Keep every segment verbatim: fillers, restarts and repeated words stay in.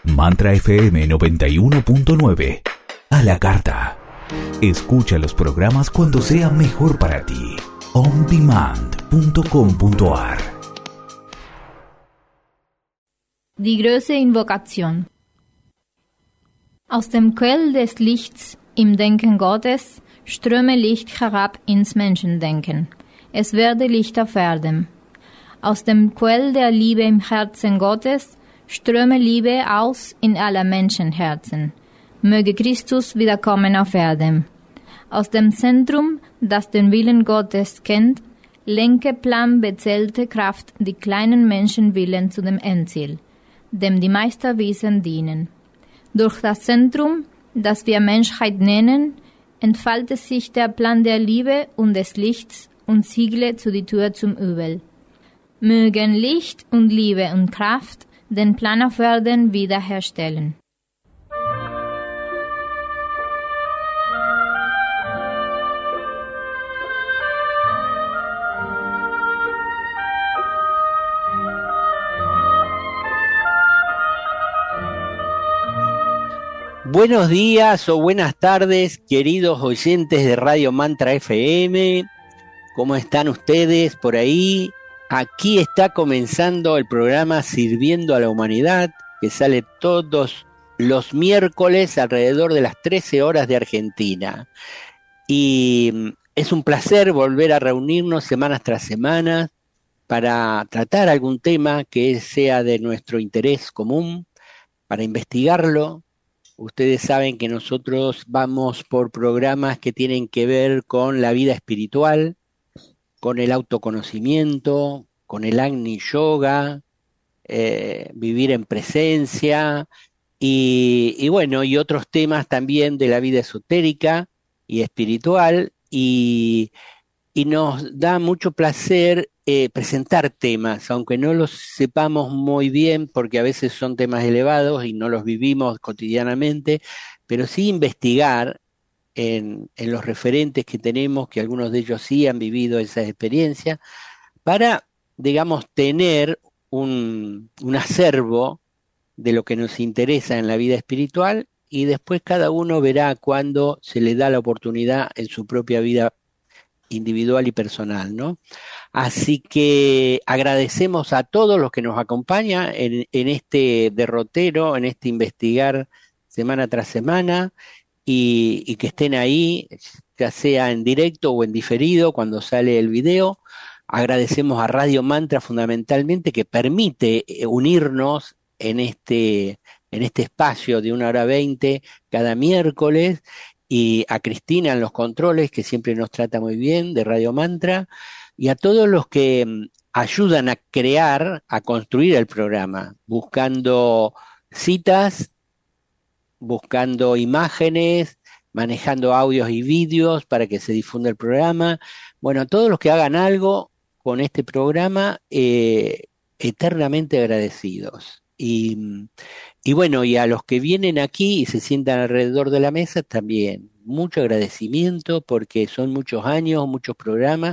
Mantra F M noventa y uno punto nueve. A la carta. Escucha los programas cuando sea mejor para ti. on demand punto com punto a r. Die große Invokation. Aus dem Quell des Lichts im Denken Gottes ströme Licht herab ins Menschendenken. Es werde Licht auf Erden. Aus dem Quell der Liebe im Herzen Gottes ströme Liebe aus in aller Menschenherzen. Möge Christus wiederkommen auf Erden. Aus dem Zentrum, das den Willen Gottes kennt, lenke planbezählte Kraft die kleinen Menschenwillen zu dem Endziel, dem die Meisterwesen dienen. Durch das Zentrum, das wir Menschheit nennen, entfaltet sich der Plan der Liebe und des Lichts und siegle zu die Tür zum Übel. Mögen Licht und Liebe und Kraft den Plan auf Erden wiederherstellen. Buenos días o buenas tardes, queridos oyentes de Radio Mantra F M. ¿Cómo están ustedes por ahí? Aquí está comenzando el programa Sirviendo a la Humanidad, que sale todos los miércoles alrededor de las trece horas de Argentina. Y es un placer volver a reunirnos semanas tras semanas para tratar algún tema que sea de nuestro interés común, para investigarlo. Ustedes saben que nosotros vamos por programas que tienen que ver con la vida espiritual, con el autoconocimiento, con el Agni Yoga, eh, vivir en presencia y, y bueno, y otros temas también de la vida esotérica y espiritual y, y nos da mucho placer eh, presentar temas, aunque no los sepamos muy bien porque a veces son temas elevados y no los vivimos cotidianamente, pero sí investigar En, en los referentes que tenemos, que algunos de ellos sí han vivido esa experiencia, para, digamos, tener un, un acervo de lo que nos interesa en la vida espiritual y después cada uno verá cuándo se le da la oportunidad en su propia vida individual y personal, ¿no? Así que agradecemos a todos los que nos acompañan en, en este derrotero, en este investigar semana tras semana, Y, y que estén ahí, ya sea en directo o en diferido cuando sale el video. Agradecemos a Radio Mantra fundamentalmente que permite unirnos en este, en este espacio de una hora veinte cada miércoles, y a Cristina en los controles que siempre nos trata muy bien de Radio Mantra, y a todos los que ayudan a crear, a construir el programa, buscando citas, buscando imágenes, manejando audios y vídeos para que se difunda el programa. Bueno, todos los que hagan algo con este programa, eh, eternamente agradecidos. Y, y bueno, y a los que vienen aquí y se sientan alrededor de la mesa también, mucho agradecimiento porque son muchos años, muchos programas,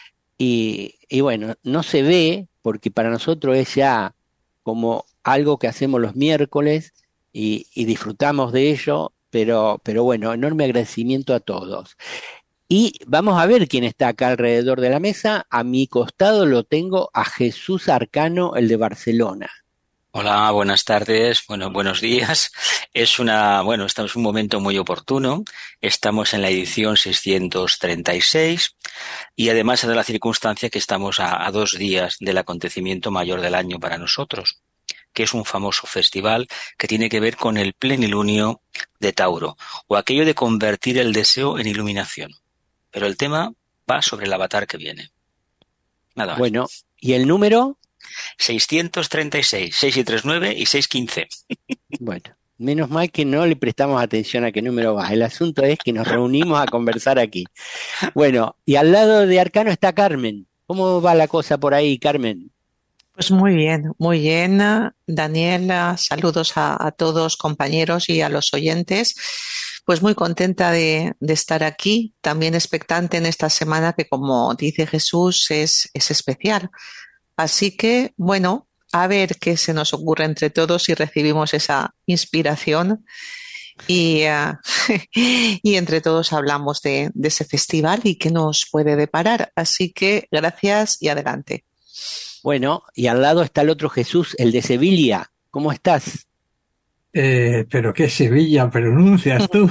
y, y bueno, no se ve porque para nosotros es ya como algo que hacemos los miércoles, Y, y disfrutamos de ello, pero, pero bueno, enorme agradecimiento a todos. Y vamos a ver quién está acá alrededor de la mesa. A mi costado lo tengo a Jesús Arcano, el de Barcelona. Hola, buenas tardes, bueno, buenos días. Es una, bueno, estamos en un momento muy oportuno. Estamos en la edición seiscientos treinta y seis y además de la circunstancia que estamos a, a dos días del acontecimiento mayor del año para nosotros, que es un famoso festival que tiene que ver con el plenilunio de Tauro, o aquello de convertir el deseo en iluminación. Pero el tema va sobre el avatar que viene. Nada más. Bueno, ¿y el número? seiscientos treinta y seis, seiscientos treinta y nueve y seiscientos quince. Bueno, menos mal que no le prestamos atención a qué número va. El asunto es que nos reunimos a conversar aquí. Bueno, y al lado de Arcano está Carmen. ¿Cómo va la cosa por ahí, Carmen? Pues muy bien, muy bien, Daniela, saludos a, a todos compañeros y a los oyentes. Pues muy contenta de, de estar aquí, también expectante en esta semana que, como dice Jesús, es, es especial. Así que, bueno, a ver qué se nos ocurre entre todos si recibimos esa inspiración y, uh, y entre todos hablamos de, de ese festival y qué nos puede deparar. Así que gracias y adelante. Bueno, y al lado está el otro Jesús, el de Sevilla. ¿Cómo estás? Eh, pero qué Sevilla pronuncias tú.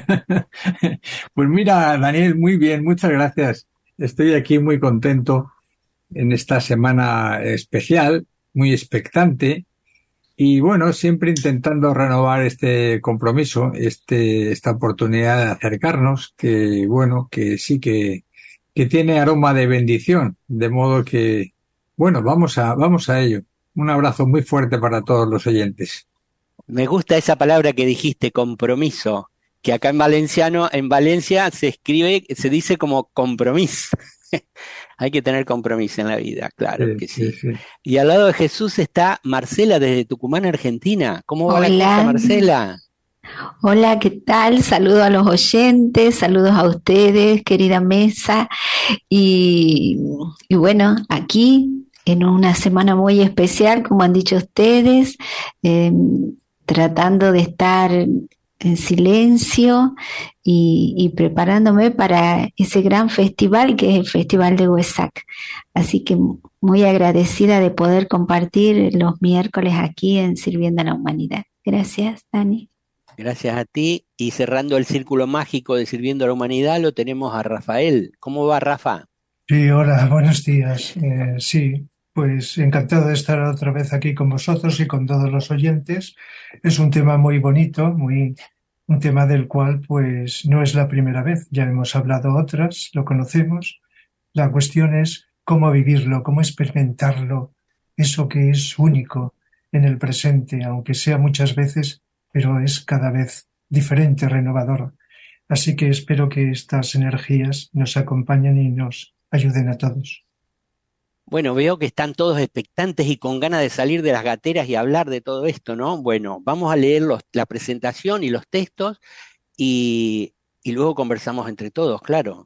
Pues mira, Daniel, muy bien, muchas gracias. Estoy aquí muy contento en esta semana especial, muy expectante y bueno, siempre intentando renovar este compromiso, este, esta oportunidad de acercarnos, que bueno, que sí que, que tiene aroma de bendición, de modo que, bueno, vamos a, vamos a ello. Un abrazo muy fuerte para todos los oyentes. Me gusta esa palabra que dijiste, compromiso, que acá en valenciano, en Valencia se escribe, se dice como compromiso. Hay que tener compromiso en la vida, claro Sí, que sí. sí, sí. Y al lado de Jesús está Marcela desde Tucumán, Argentina. ¿Cómo va la cosa, Hola, Marcela? hola, ¿qué tal? Saludos a los oyentes, saludos a ustedes, querida mesa. Y, y bueno, aquí en una semana muy especial, como han dicho ustedes, eh, tratando de estar en silencio y, y preparándome para ese gran festival que es el Festival de Huesac. Así que muy agradecida de poder compartir los miércoles aquí en Sirviendo a la Humanidad. Gracias, Dani. Gracias a ti. Y cerrando el círculo mágico de Sirviendo a la Humanidad, lo tenemos a Rafael. ¿Cómo va, Rafa? Sí, hola, buenos días. Eh, sí, pues encantado de estar otra vez aquí con vosotros y con todos los oyentes. Es un tema muy bonito, muy, un tema del cual pues no es la primera vez. Ya hemos hablado otras, lo conocemos. La cuestión es cómo vivirlo, cómo experimentarlo, eso que es único en el presente, aunque sea muchas veces, pero es cada vez diferente, renovador. Así que espero que estas energías nos acompañen y nos ayuden a todos. Bueno, veo que están todos expectantes y con ganas de salir de las gateras y hablar de todo esto, ¿no? Bueno, vamos a leer los, la presentación y los textos y, y luego conversamos entre todos, claro.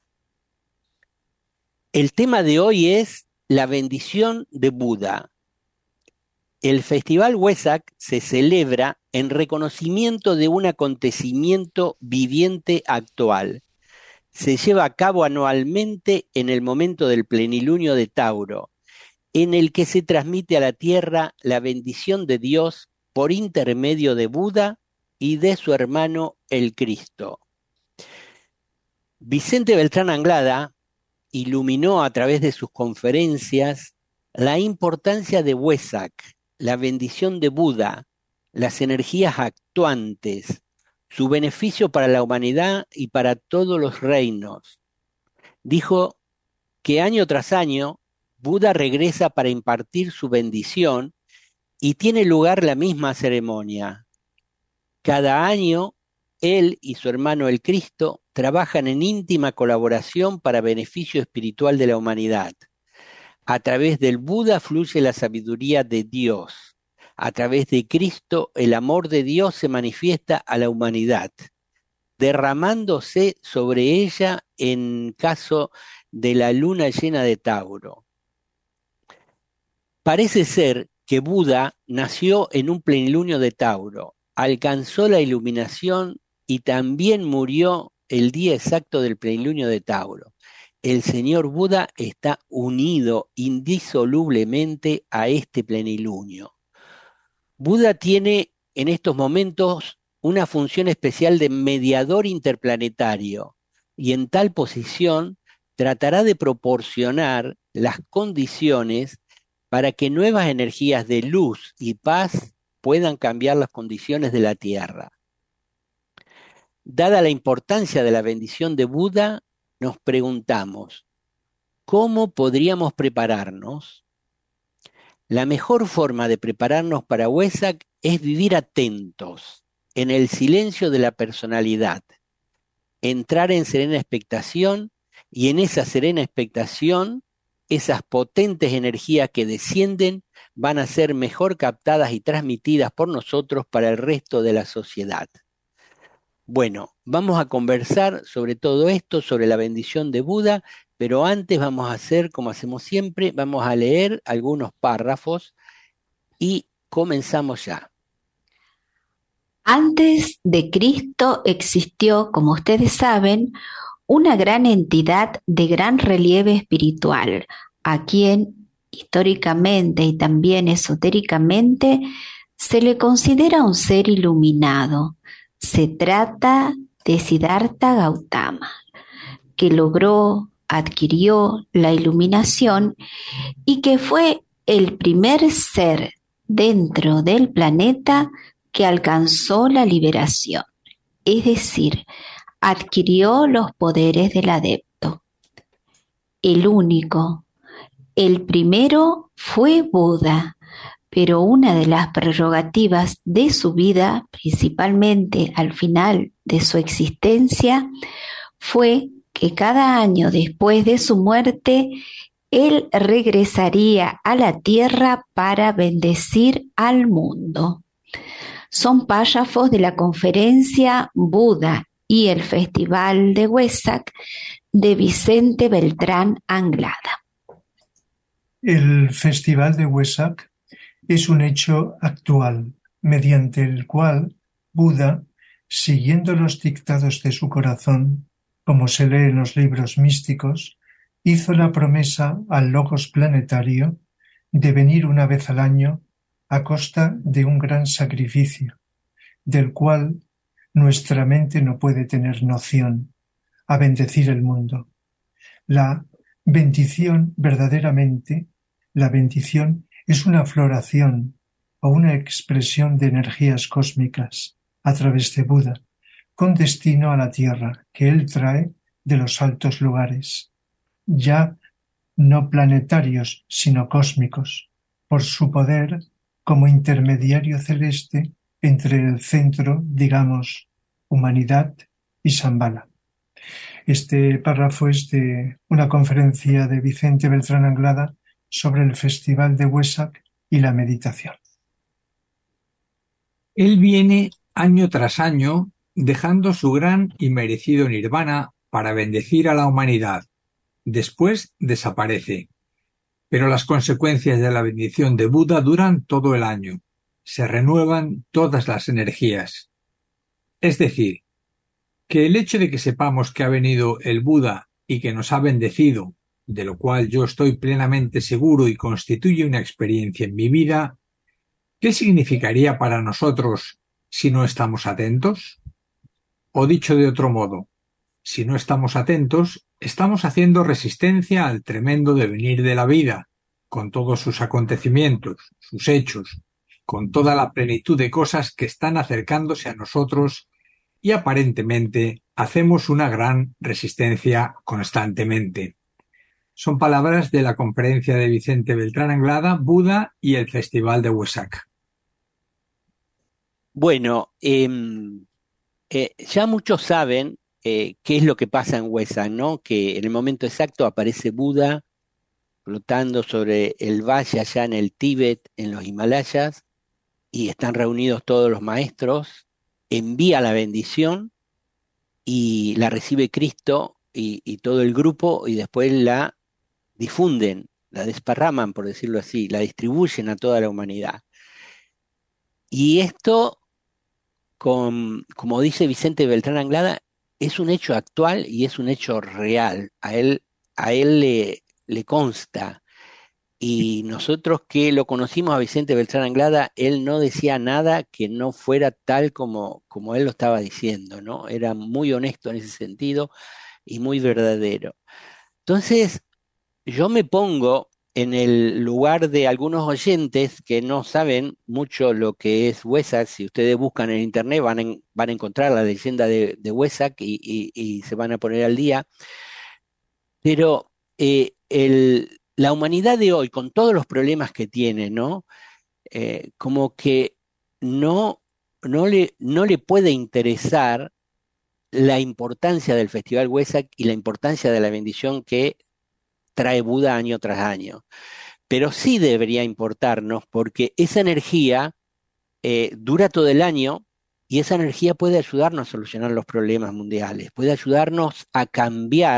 El tema de hoy es la bendición de Buda. El Festival Huesac se celebra en reconocimiento de un acontecimiento viviente actual. Se lleva a cabo anualmente en el momento del plenilunio de Tauro, en el que se transmite a la tierra la bendición de Dios por intermedio de Buda y de su hermano el Cristo. Vicente Beltrán Anglada iluminó a través de sus conferencias la importancia de Huesac, la bendición de Buda, las energías actuantes, su beneficio para la humanidad y para todos los reinos. Dijo que año tras año Buda regresa para impartir su bendición y tiene lugar la misma ceremonia. Cada año él y su hermano el Cristo trabajan en íntima colaboración para beneficio espiritual de la humanidad. A través del Buda fluye la sabiduría de Dios. A través de Cristo, el amor de Dios se manifiesta a la humanidad, derramándose sobre ella en caso de la luna llena de Tauro. Parece ser que Buda nació en un plenilunio de Tauro, alcanzó la iluminación y también murió el día exacto del plenilunio de Tauro. El señor Buda está unido indisolublemente a este plenilunio. Buda tiene en estos momentos una función especial de mediador interplanetario y en tal posición tratará de proporcionar las condiciones para que nuevas energías de luz y paz puedan cambiar las condiciones de la Tierra. Dada la importancia de la bendición de Buda, nos preguntamos, ¿cómo podríamos prepararnos? La mejor forma de prepararnos para Huesac es vivir atentos, en el silencio de la personalidad, entrar en serena expectación y en esa serena expectación, esas potentes energías que descienden van a ser mejor captadas y transmitidas por nosotros para el resto de la sociedad. Bueno, vamos a conversar sobre todo esto, sobre la bendición de Buda, pero antes vamos a hacer, como hacemos siempre, vamos a leer algunos párrafos y comenzamos ya. Antes de Cristo existió, como ustedes saben, una gran entidad de gran relieve espiritual, a quien históricamente y también esotéricamente se le considera un ser iluminado. Se trata de Siddhartha Gautama, que logró, adquirió la iluminación y que fue el primer ser dentro del planeta que alcanzó la liberación, es decir, adquirió los poderes del adepto. El único, el primero fue Buda, pero una de las prerrogativas de su vida, principalmente al final de su existencia, fue que cada año después de su muerte, él regresaría a la tierra para bendecir al mundo. Son párrafos de la conferencia Buda y el Festival de Wesak de Vicente Beltrán Anglada. El Festival de Wesak es un hecho actual, mediante el cual Buda, siguiendo los dictados de su corazón, como se lee en los libros místicos, hizo la promesa al Logos planetario de venir una vez al año a costa de un gran sacrificio, del cual nuestra mente no puede tener noción, a bendecir el mundo. La bendición, verdaderamente, la bendición es una floración o una expresión de energías cósmicas a través de Buda, con destino a la tierra, que él trae de los altos lugares, ya no planetarios, sino cósmicos, por su poder como intermediario celeste entre el centro, digamos, humanidad y Shambhala. Este párrafo es de una conferencia de Vicente Beltrán Anglada sobre el Festival de Wesak y la meditación. Él viene año tras año dejando su gran y merecido nirvana para bendecir a la humanidad. Después desaparece. Pero las consecuencias de la bendición de Buda duran todo el año. Se renuevan todas las energías. Es decir, que el hecho de que sepamos que ha venido el Buda y que nos ha bendecido, de lo cual yo estoy plenamente seguro y constituye una experiencia en mi vida, ¿qué significaría para nosotros si no estamos atentos? O dicho de otro modo, si no estamos atentos, estamos haciendo resistencia al tremendo devenir de la vida, con todos sus acontecimientos, sus hechos, con toda la plenitud de cosas que están acercándose a nosotros y aparentemente hacemos una gran resistencia constantemente. Son palabras de la conferencia de Vicente Beltrán Anglada, Buda y el Festival de Wesak. Bueno, eh, eh, ya muchos saben eh, qué es lo que pasa en Wesak, ¿no? Que en el momento exacto aparece Buda flotando sobre el valle allá en el Tíbet, en los Himalayas, y están reunidos todos los maestros, envía la bendición y la recibe Cristo y, y todo el grupo, y después la difunden, la desparraman, por decirlo así, la distribuyen a toda la humanidad. Y esto, con, como dice Vicente Beltrán Anglada, es un hecho actual y es un hecho real. A él, a él le, le consta. Y nosotros que lo conocimos a Vicente Beltrán Anglada, él no decía nada que no fuera tal como, como él lo estaba diciendo, ¿no? Era muy honesto en ese sentido y muy verdadero. Entonces, yo me pongo en el lugar de algunos oyentes que no saben mucho lo que es Wesak. Si ustedes buscan en internet van, en, van a encontrar la leyenda de, de Wesak y, y, y se van a poner al día. Pero eh, el, la humanidad de hoy, con todos los problemas que tiene, ¿no? Eh, como que no, no, le, no le puede interesar la importancia del Festival Wesak y la importancia de la bendición que trae Buda año tras año. Pero sí debería importarnos porque esa energía eh, dura todo el año y esa energía puede ayudarnos a solucionar los problemas mundiales, puede ayudarnos a cambiar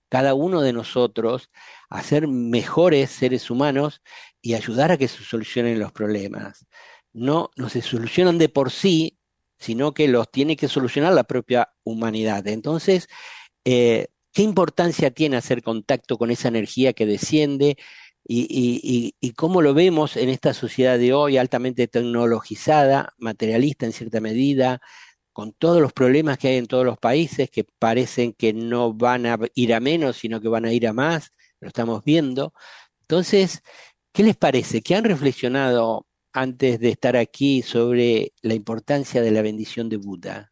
cada uno de nosotros a ser mejores seres humanos y ayudar a que se solucionen los problemas. No, no se solucionan de por sí, sino que los tiene que solucionar la propia humanidad. Entonces, eh, ¿qué importancia tiene hacer contacto con esa energía que desciende? Y, y, y, y cómo lo vemos en esta sociedad de hoy, altamente tecnologizada, materialista en cierta medida, con todos los problemas que hay en todos los países, que parecen que no van a ir a menos, sino que van a ir a más, lo estamos viendo. Entonces, ¿qué les parece? ¿Qué han reflexionado antes de estar aquí sobre la importancia de la bendición de Buda?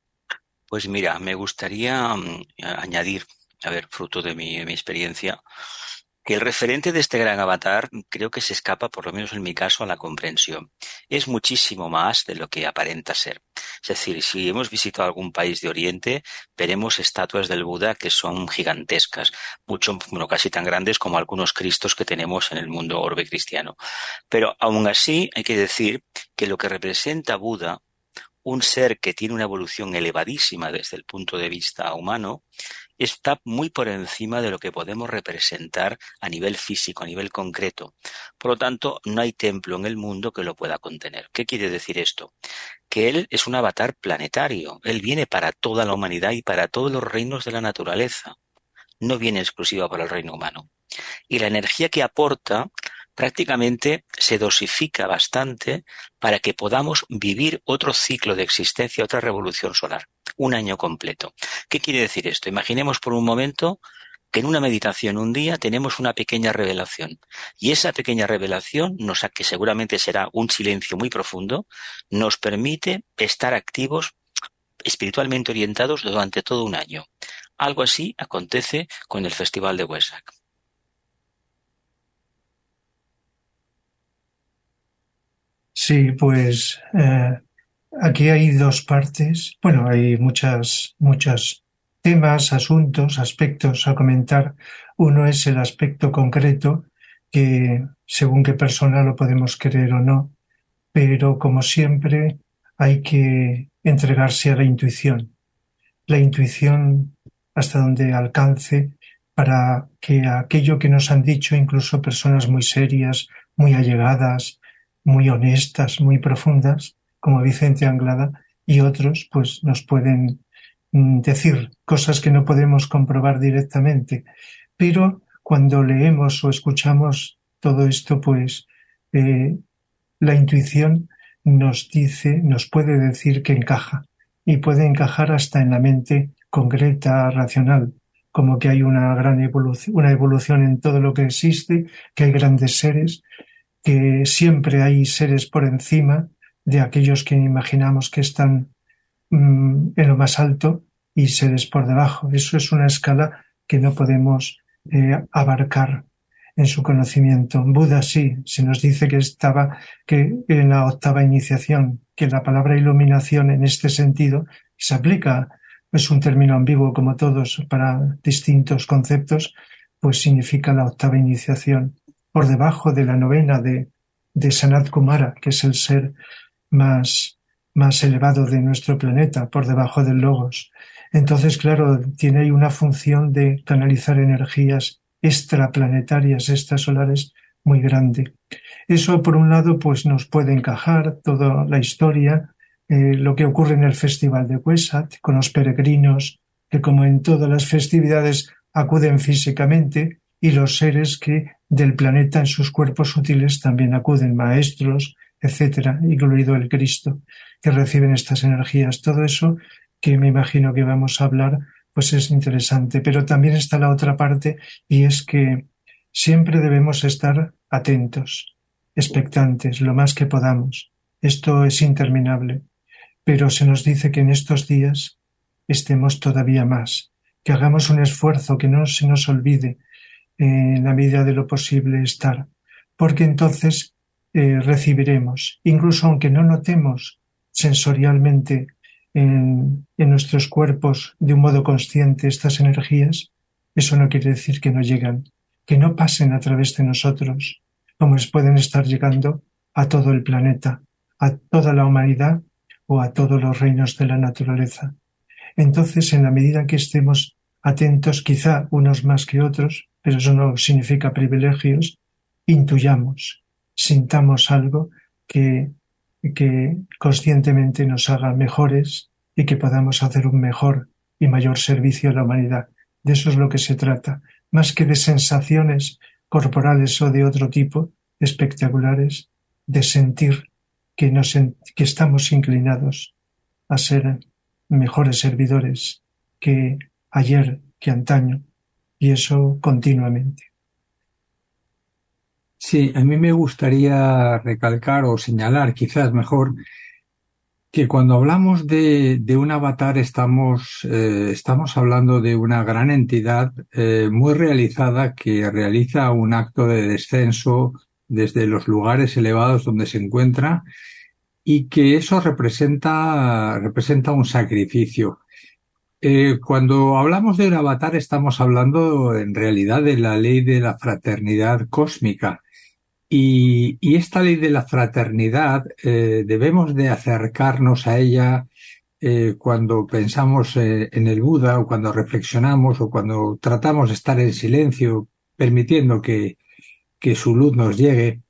Pues mira, me gustaría um, añadir, a ver, fruto de mi, de mi experiencia, que el referente de este gran avatar creo que se escapa, por lo menos en mi caso, a la comprensión. Es muchísimo más de lo que aparenta ser. Es decir, si hemos visitado algún país de Oriente, veremos estatuas del Buda que son gigantescas, mucho, bueno, casi tan grandes como algunos cristos que tenemos en el mundo orbe cristiano. Pero aún así hay que decir que lo que representa Buda, un ser que tiene una evolución elevadísima desde el punto de vista humano, está muy por encima de lo que podemos representar a nivel físico, a nivel concreto. Por lo tanto, no hay templo en el mundo que lo pueda contener. ¿Qué quiere decir esto? Que él es un avatar planetario. Él viene para toda la humanidad y para todos los reinos de la naturaleza. No viene exclusiva para el reino humano. Y la energía que aporta prácticamente se dosifica bastante para que podamos vivir otro ciclo de existencia, otra revolución solar, un año completo. ¿Qué quiere decir esto? Imaginemos por un momento que en una meditación un día tenemos una pequeña revelación y esa pequeña revelación, nos, que seguramente será un silencio muy profundo, nos permite estar activos, espiritualmente orientados durante todo un año. Algo así acontece con el Festival de Wesak. Sí, pues eh, aquí hay dos partes. Bueno, hay muchas, muchos temas, asuntos, aspectos a comentar. Uno es el aspecto concreto, que según qué persona lo podemos creer o no, pero como siempre hay que entregarse a la intuición. La intuición hasta donde alcance para que aquello que nos han dicho, incluso personas muy serias, muy allegadas, muy honestas, muy profundas, como Vicente Anglada, y otros, pues nos pueden mm, decir cosas que no podemos comprobar directamente. Pero cuando leemos o escuchamos todo esto, pues eh, la intuición nos dice, nos puede decir que encaja, y puede encajar hasta en la mente concreta, racional, como que hay una gran evolución, una evolución en todo lo que existe, que hay grandes seres, que siempre hay seres por encima de aquellos que imaginamos que están mmm, en lo más alto y seres por debajo. Eso es una escala que no podemos eh, abarcar en su conocimiento. Buda sí, se nos dice que estaba que en la octava iniciación, que la palabra iluminación en este sentido se aplica, es un término ambiguo como todos para distintos conceptos, pues significa la octava iniciación, por debajo de la novena de, de Sanat Kumara, que es el ser más, más elevado de nuestro planeta, por debajo del Logos. Entonces, claro, tiene ahí una función de canalizar energías extraplanetarias, extrasolares, muy grande. Eso, por un lado, pues nos puede encajar toda la historia, eh, lo que ocurre en el Festival de Wesak, con los peregrinos, que como en todas las festividades acuden físicamente, y los seres que del planeta en sus cuerpos sutiles también acuden, maestros, etcétera, incluido el Cristo, que reciben estas energías. Todo eso que me imagino que vamos a hablar, pues es interesante. Pero también está la otra parte, y es que siempre debemos estar atentos, expectantes, lo más que podamos. Esto es interminable, pero se nos dice que en estos días estemos todavía más, que hagamos un esfuerzo, que no se nos olvide en la medida de lo posible estar, porque entonces eh, recibiremos, incluso aunque no notemos sensorialmente en, en nuestros cuerpos de un modo consciente estas energías, eso no quiere decir que no llegan, que no pasen a través de nosotros, como pueden estar llegando a todo el planeta, a toda la humanidad o a todos los reinos de la naturaleza. Entonces, en la medida que estemos atentos, quizá unos más que otros, pero eso no significa privilegios, intuyamos, sintamos algo que, que conscientemente nos haga mejores y que podamos hacer un mejor y mayor servicio a la humanidad. De eso es lo que se trata, más que de sensaciones corporales o de otro tipo espectaculares, de sentir que, nos, que estamos inclinados a ser mejores servidores que ayer, que antaño, y eso continuamente. Sí, a mí me gustaría recalcar o señalar, quizás mejor, que cuando hablamos de, de un avatar estamos, eh, estamos hablando de una gran entidad eh, muy realizada que realiza un acto de descenso desde los lugares elevados donde se encuentra y que eso representa, representa un sacrificio. Eh, cuando hablamos de un avatar estamos hablando en realidad de la ley de la fraternidad cósmica. Y, y esta ley de la fraternidad eh, debemos de acercarnos a ella eh, cuando pensamos eh, en el Buda o cuando reflexionamos o cuando tratamos de estar en silencio, permitiendo que, que su luz nos llegue.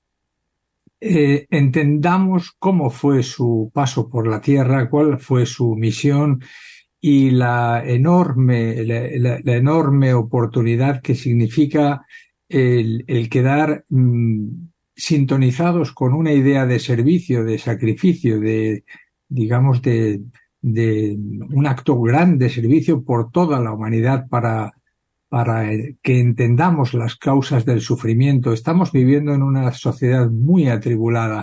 Eh, entendamos cómo fue su paso por la Tierra, cuál fue su misión y la enorme, la, la, la enorme oportunidad que significa el, el quedar mmm, sintonizados con una idea de servicio, de sacrificio, de, digamos, de, de un acto grande de servicio por toda la humanidad para, para que entendamos las causas del sufrimiento. Estamos viviendo en una sociedad muy atribulada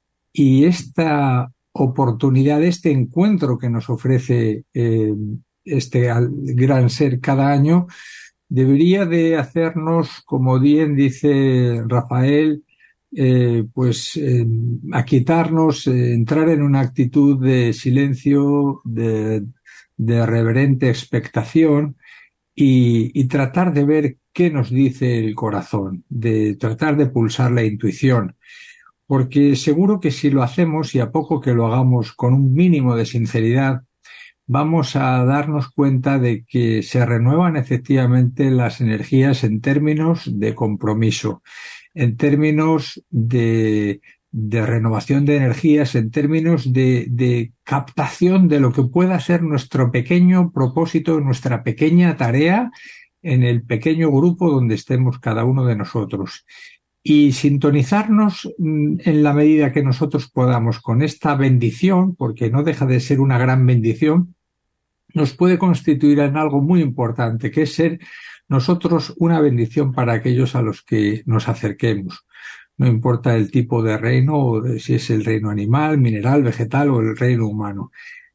y esta oportunidad, este encuentro que nos ofrece eh, este gran ser cada año, debería de hacernos, como bien dice Rafael, eh, pues eh, aquietarnos, eh, entrar en una actitud de silencio, de, de reverente expectación y, y tratar de ver qué nos dice el corazón, de tratar de pulsar la intuición. Porque seguro que si lo hacemos y a poco que lo hagamos con un mínimo de sinceridad, vamos a darnos cuenta de que se renuevan efectivamente las energías en términos de compromiso, en términos de, de renovación de energías, en términos de, de captación de lo que pueda ser nuestro pequeño propósito, nuestra pequeña tarea en el pequeño grupo donde estemos cada uno de nosotros. Y sintonizarnos en la medida que nosotros podamos con esta bendición, porque no deja de ser una gran bendición, nos puede constituir en algo muy importante, que es ser nosotros una bendición para aquellos a los que nos acerquemos. No importa el tipo de reino, o de si es el reino animal, mineral, vegetal o el reino humano.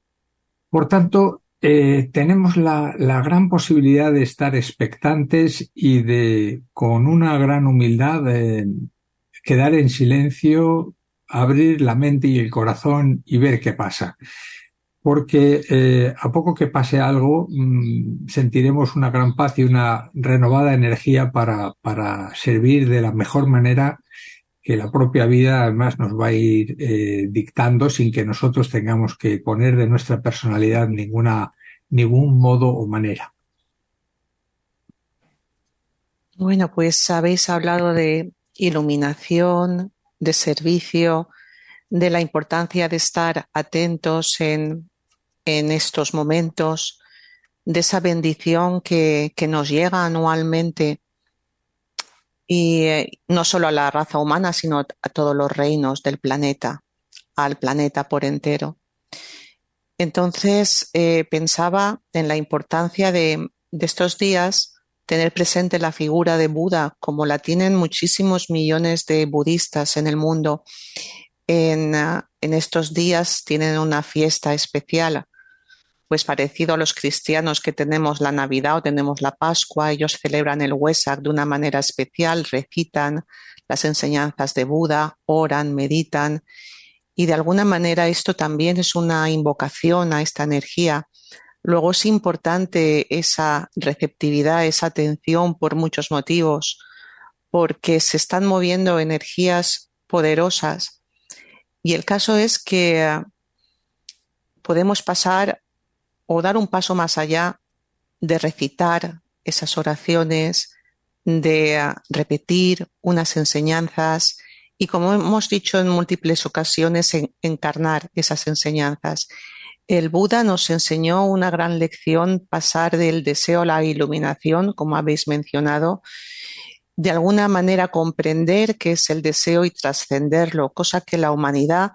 Por tanto, Eh, tenemos la, la gran posibilidad de estar expectantes y de, con una gran humildad, eh, quedar en silencio, abrir la mente y el corazón y ver qué pasa. Porque eh, a poco que pase algo, mmm, sentiremos una gran paz y una renovada energía para, para servir de la mejor manera que la propia vida además nos va a ir eh, dictando sin que nosotros tengamos que poner de nuestra personalidad ninguna, ningún modo o manera. Bueno, pues habéis hablado de iluminación, de servicio, de la importancia de estar atentos en, en estos momentos, de esa bendición que, que nos llega anualmente y eh, no solo a la raza humana, sino a todos los reinos del planeta, al planeta por entero. Entonces eh, pensaba en la importancia de, de estos días tener presente la figura de Buda, como la tienen muchísimos millones de budistas en el mundo. En, uh, en estos días tienen una fiesta especial, pues parecido a los cristianos que tenemos la Navidad o tenemos la Pascua. Ellos celebran el Wesak de una manera especial, recitan las enseñanzas de Buda, oran, meditan, y de alguna manera esto también es una invocación a esta energía. Luego es importante esa receptividad, esa atención por muchos motivos, porque se están moviendo energías poderosas. Y el caso es que podemos pasar o dar un paso más allá de recitar esas oraciones, de uh, repetir unas enseñanzas y, como hemos dicho en múltiples ocasiones, en, encarnar esas enseñanzas. El Buda nos enseñó una gran lección, pasar del deseo a la iluminación, como habéis mencionado, de alguna manera comprender qué es el deseo y trascenderlo, cosa que la humanidad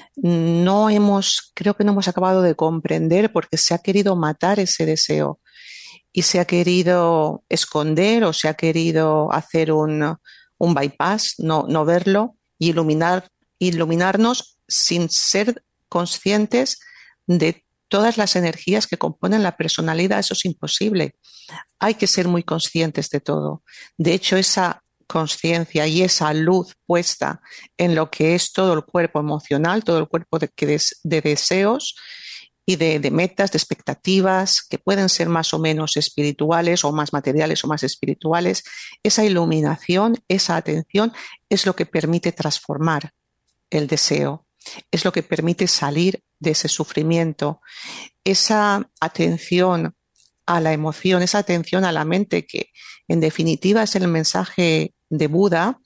no hemos, creo que no hemos acabado de comprender, porque se ha querido matar ese deseo y se ha querido esconder o se ha querido hacer un, un bypass, no, no verlo y iluminar, iluminarnos sin ser conscientes de todas las energías que componen la personalidad. Eso es imposible. Hay que ser muy conscientes de todo. De hecho, esa conciencia y esa luz puesta en lo que es todo el cuerpo emocional, todo el cuerpo de, de deseos y de, de metas, de expectativas, que pueden ser más o menos espirituales o más materiales o más espirituales, esa iluminación, esa atención es lo que permite transformar el deseo, es lo que permite salir de ese sufrimiento, esa atención a la emoción, esa atención a la mente, que en definitiva es el mensaje de Buda,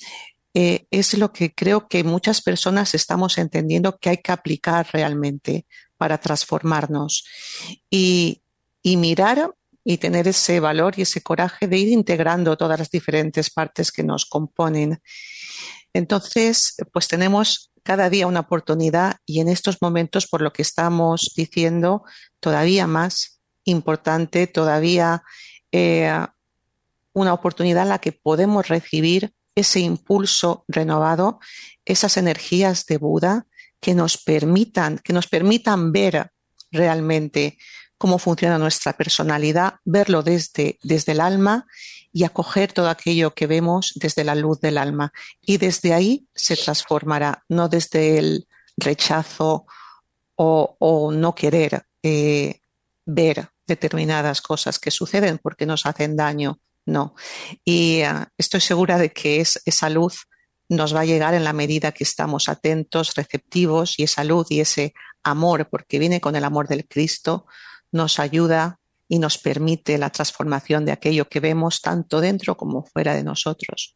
eh, es lo que creo que muchas personas estamos entendiendo que hay que aplicar realmente para transformarnos y, y mirar y tener ese valor y ese coraje de ir integrando todas las diferentes partes que nos componen. Entonces, pues tenemos cada día una oportunidad, y en estos momentos, por lo que estamos diciendo, todavía más importante, todavía eh, una oportunidad en la que podemos recibir ese impulso renovado, esas energías de Buda que nos permitan, que nos permitan ver realmente cómo funciona nuestra personalidad, verlo desde, desde el alma y acoger todo aquello que vemos desde la luz del alma. Y desde ahí se transformará, no desde el rechazo o, o no querer eh, ver determinadas cosas que suceden porque nos hacen daño, no. Y uh, estoy segura de que es, esa luz nos va a llegar en la medida que estamos atentos, receptivos, y esa luz y ese amor, porque viene con el amor del Cristo, nos ayuda y nos permite la transformación de aquello que vemos tanto dentro como fuera de nosotros.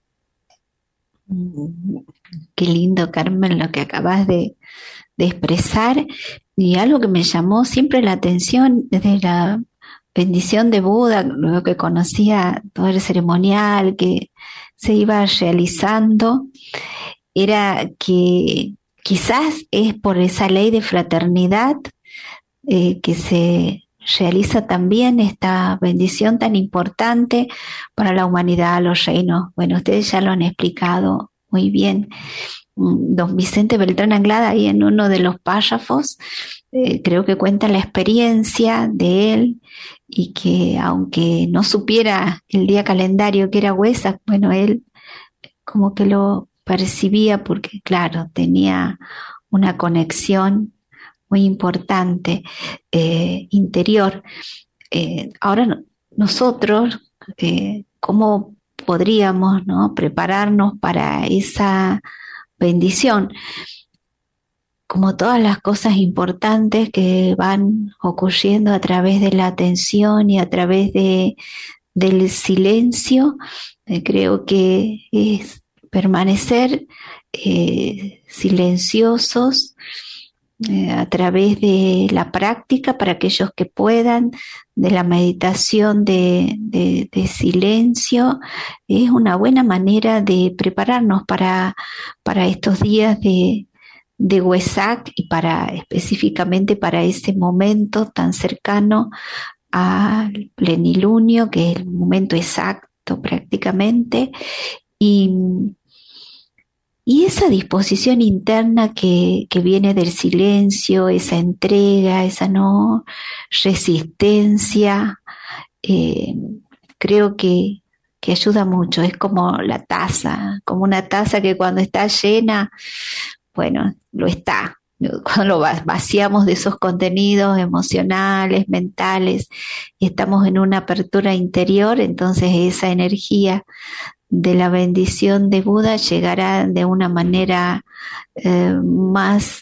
Qué lindo, Carmen, lo que acabas de, de expresar, y algo que me llamó siempre la atención desde la bendición de Buda, luego que conocía todo el ceremonial que se iba realizando, era que quizás es por esa ley de fraternidad eh, que se realiza también esta bendición tan importante para la humanidad, los reinos. Bueno, ustedes ya lo han explicado muy bien. Don Vicente Beltrán Anglada, ahí en uno de los párrafos, eh, creo que cuenta la experiencia de él, y que aunque no supiera el día calendario que era Wesak, bueno, él como que lo percibía porque, claro, tenía una conexión muy importante eh, interior. Eh, ahora no, nosotros, eh, ¿cómo podríamos, ¿no?, prepararnos para esa bendición? Como todas las cosas importantes que van ocurriendo a través de la atención y a través de, del silencio, eh, creo que es permanecer eh, silenciosos eh, a través de la práctica, para aquellos que puedan, de la meditación de, de, de silencio. Es una buena manera de prepararnos para, para estos días de de Wesak, y para específicamente para ese momento tan cercano al plenilunio, que es el momento exacto prácticamente, y, y esa disposición interna que, que viene del silencio, esa entrega, esa no resistencia, eh, creo que que ayuda mucho. Es como la taza, como una taza que cuando está llena, bueno, lo está. Cuando lo vaciamos de esos contenidos emocionales, mentales, y estamos en una apertura interior, entonces esa energía de la bendición de Buda llegará de una manera eh, más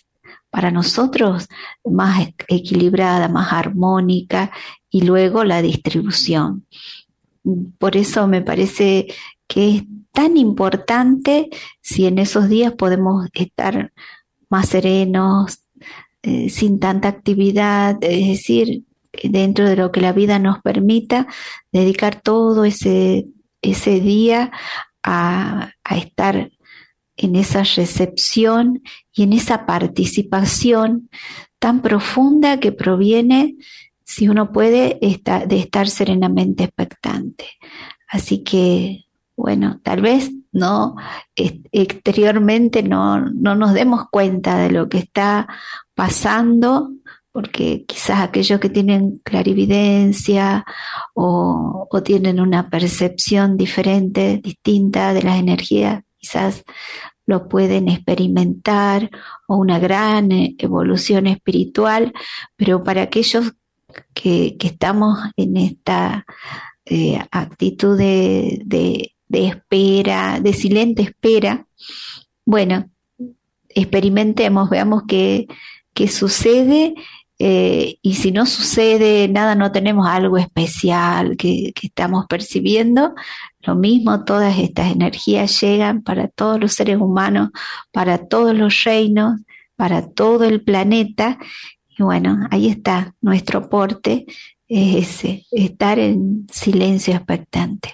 para nosotros más equilibrada, más armónica, y luego la distribución. Por eso me parece que es tan importante si en esos días podemos estar más serenos, eh, sin tanta actividad, es decir, dentro de lo que la vida nos permita, dedicar todo ese, ese día a, a estar en esa recepción y en esa participación tan profunda que proviene, si uno puede, esta, de estar serenamente expectante. Así que, bueno, tal vez no exteriormente no, no nos demos cuenta de lo que está pasando, porque quizás aquellos que tienen clarividencia o, o tienen una percepción diferente, distinta de las energías, quizás lo pueden experimentar, o una gran evolución espiritual, pero para aquellos que, que estamos en esta eh, actitud de, de, de espera, de silente espera, bueno, experimentemos, veamos qué, qué sucede. Eh, y si no sucede nada, no tenemos algo especial que, que estamos percibiendo, lo mismo, todas estas energías llegan para todos los seres humanos, para todos los reinos, para todo el planeta, y bueno, ahí está nuestro aporte, es ese, estar en silencio expectante.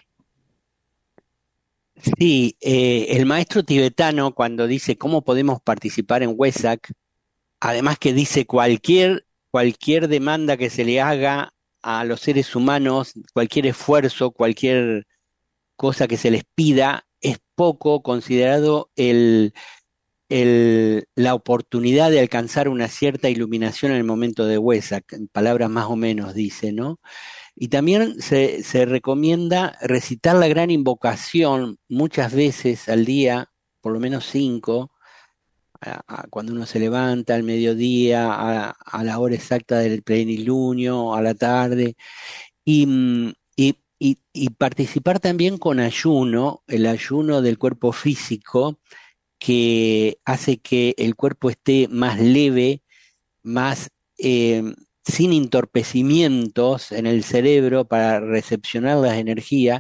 Sí, eh, el maestro tibetano, cuando dice cómo podemos participar en Wesak, además que dice cualquier cualquier demanda que se le haga a los seres humanos, cualquier esfuerzo, cualquier cosa que se les pida, es poco considerado el, el, la oportunidad de alcanzar una cierta iluminación en el momento de Wesak, en palabras más o menos dice, ¿no? Y también se, se recomienda recitar la gran invocación muchas veces al día, por lo menos cinco, cuando uno se levanta al mediodía, a, a la hora exacta del plenilunio, a la tarde, y, y, y, y participar también con ayuno, el ayuno del cuerpo físico, que hace que el cuerpo esté más leve, más eh, sin entorpecimientos en el cerebro para recepcionar las energías.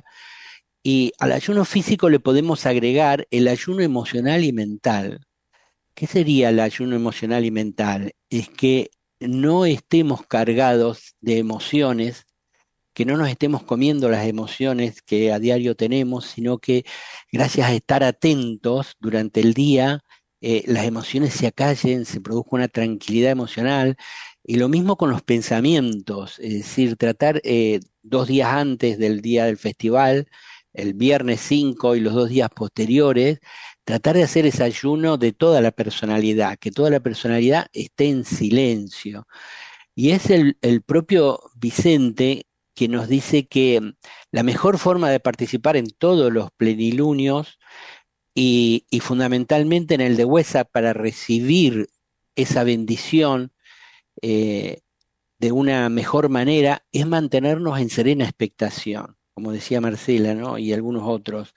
Y al ayuno físico le podemos agregar el ayuno emocional y mental. ¿Qué sería el ayuno emocional y mental? Es que no estemos cargados de emociones, que no nos estemos comiendo las emociones que a diario tenemos, sino que gracias a estar atentos durante el día, eh, las emociones se acallen, se produzca una tranquilidad emocional. Y lo mismo con los pensamientos, es decir, tratar eh, dos días antes del día del festival, el viernes cinco y los dos días posteriores, tratar de hacer ese ayuno de toda la personalidad, que toda la personalidad esté en silencio. Y es el, el propio Vicente que nos dice que la mejor forma de participar en todos los plenilunios y, y fundamentalmente en el de Wesak para recibir esa bendición eh, de una mejor manera es mantenernos en serena expectación, como decía Marcela, ¿no? Y algunos otros.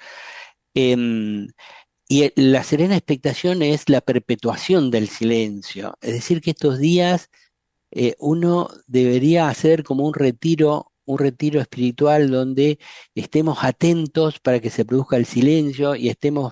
Eh, Y la serena expectación es la perpetuación del silencio. Es decir, que estos días eh, uno debería hacer como un retiro, un retiro espiritual donde estemos atentos para que se produzca el silencio y estemos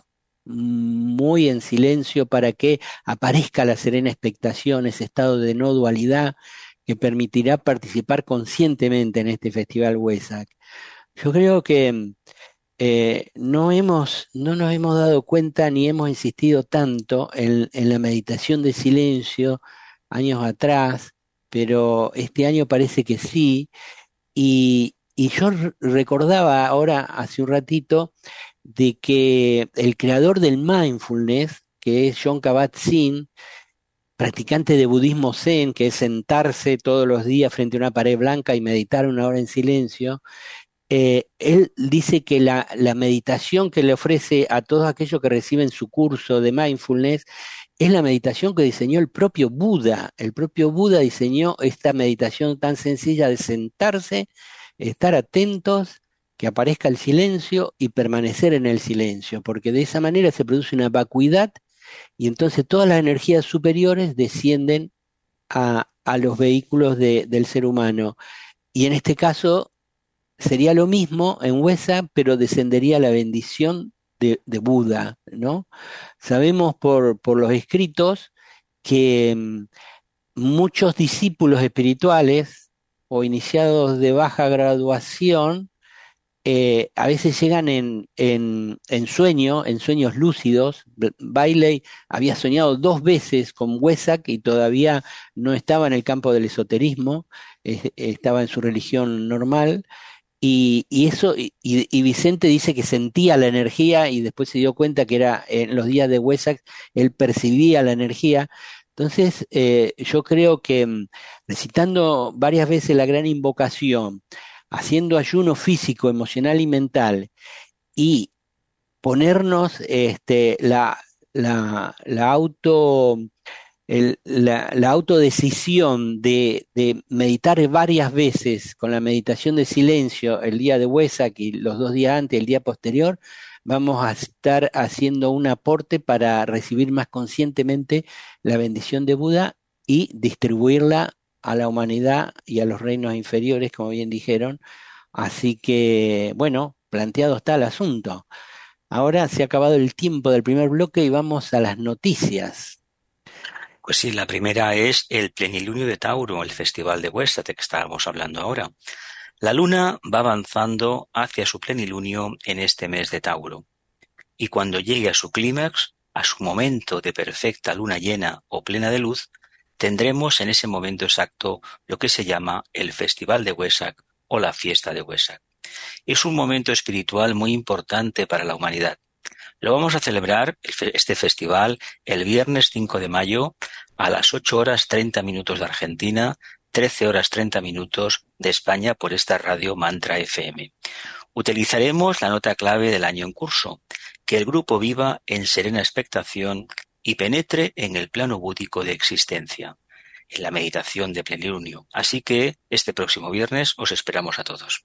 muy en silencio para que aparezca la serena expectación, ese estado de no dualidad que permitirá participar conscientemente en este Festival Wesak. Yo creo que Eh, no hemos, no nos hemos dado cuenta ni hemos insistido tanto en, en la meditación de silencio años atrás, pero este año parece que sí, y, y yo r- recordaba ahora hace un ratito de que el creador del mindfulness, que es Jon Kabat-Zinn, practicante de budismo zen, que es sentarse todos los días frente a una pared blanca y meditar una hora en silencio, eh, él dice que la, la meditación que le ofrece a todos aquellos que reciben su curso de mindfulness es la meditación que diseñó el propio Buda. El propio Buda diseñó esta meditación tan sencilla de sentarse, estar atentos, que aparezca el silencio y permanecer en el silencio, porque de esa manera se produce una vacuidad y entonces todas las energías superiores descienden a, a los vehículos de- del ser humano. Y en este caso sería lo mismo en Huesa, pero descendería la bendición de, de Buda, ¿no? Sabemos por, por los escritos que mm, muchos discípulos espirituales o iniciados de baja graduación eh, a veces llegan en, en, en sueño, en sueños lúcidos. B- Bailey había soñado dos veces con Wesak y todavía no estaba en el campo del esoterismo, eh, estaba en su religión normal. Y, y eso, y, y- y Vicente dice que sentía la energía y después se dio cuenta que era en los días de Wesak, él percibía la energía. Entonces, eh, yo creo que mm, recitando varias veces la gran invocación, haciendo ayuno físico, emocional y mental, y ponernos este, la, la, la auto el- la, la autodecisión de, de meditar varias veces con la meditación de silencio el día de Wesak y los dos días antes, el día posterior, vamos a estar haciendo un aporte para recibir más conscientemente la bendición de Buda y distribuirla a la humanidad y a los reinos inferiores, como bien dijeron. Así que, bueno, planteado está el asunto. Ahora se ha acabado el tiempo del primer bloque y vamos a las noticias. Pues sí, la primera es el plenilunio de Tauro, el festival de Huesa, de que estábamos hablando ahora. La luna va avanzando hacia su plenilunio en este mes de Tauro, y cuando llegue a su clímax, a su momento de perfecta luna llena o plena de luz, tendremos en ese momento exacto lo que se llama el Festival de Huesac o la Fiesta de Huesac. Es un momento espiritual muy importante para la humanidad. Lo vamos a celebrar, este festival, el viernes cinco de mayo a las ocho horas treinta minutos de Argentina, trece horas treinta minutos de España por esta radio Mantra F M. Utilizaremos la nota clave del año en curso, que el grupo viva en serena expectación y penetre en el plano búdico de existencia, en la meditación de plenilunio. Así que este próximo viernes os esperamos a todos.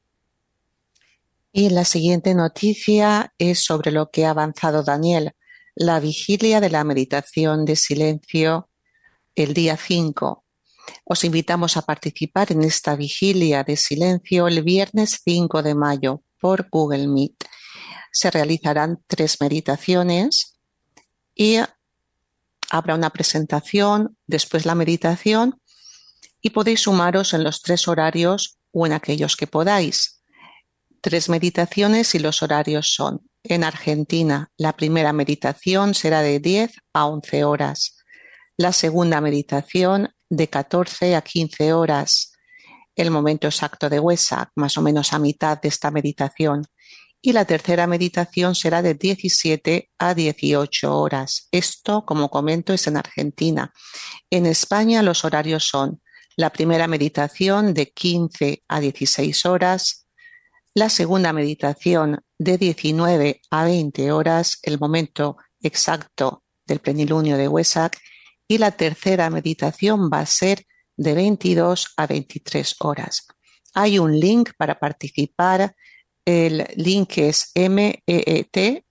Y la siguiente noticia es sobre lo que ha avanzado Daniel, la vigilia de la meditación de silencio el día cinco. Os invitamos a participar en esta vigilia de silencio el viernes cinco de mayo por Google Meet. Se realizarán tres meditaciones y habrá una presentación, después la meditación, y podéis sumaros en los tres horarios o en aquellos que podáis. Tres meditaciones y los horarios son: en Argentina, la primera meditación será de diez a once horas, la segunda meditación de catorce a quince horas, el momento exacto de Wesak, más o menos a mitad de esta meditación, y la tercera meditación será de diecisiete a dieciocho horas. Esto, como comento, es en Argentina. En España los horarios son: la primera meditación de quince a dieciséis horas, la segunda meditación de diecinueve a veinte horas, el momento exacto del plenilunio de Wesak, y la tercera meditación va a ser de veintidós a veintitrés horas. Hay un link para participar. El link es meet,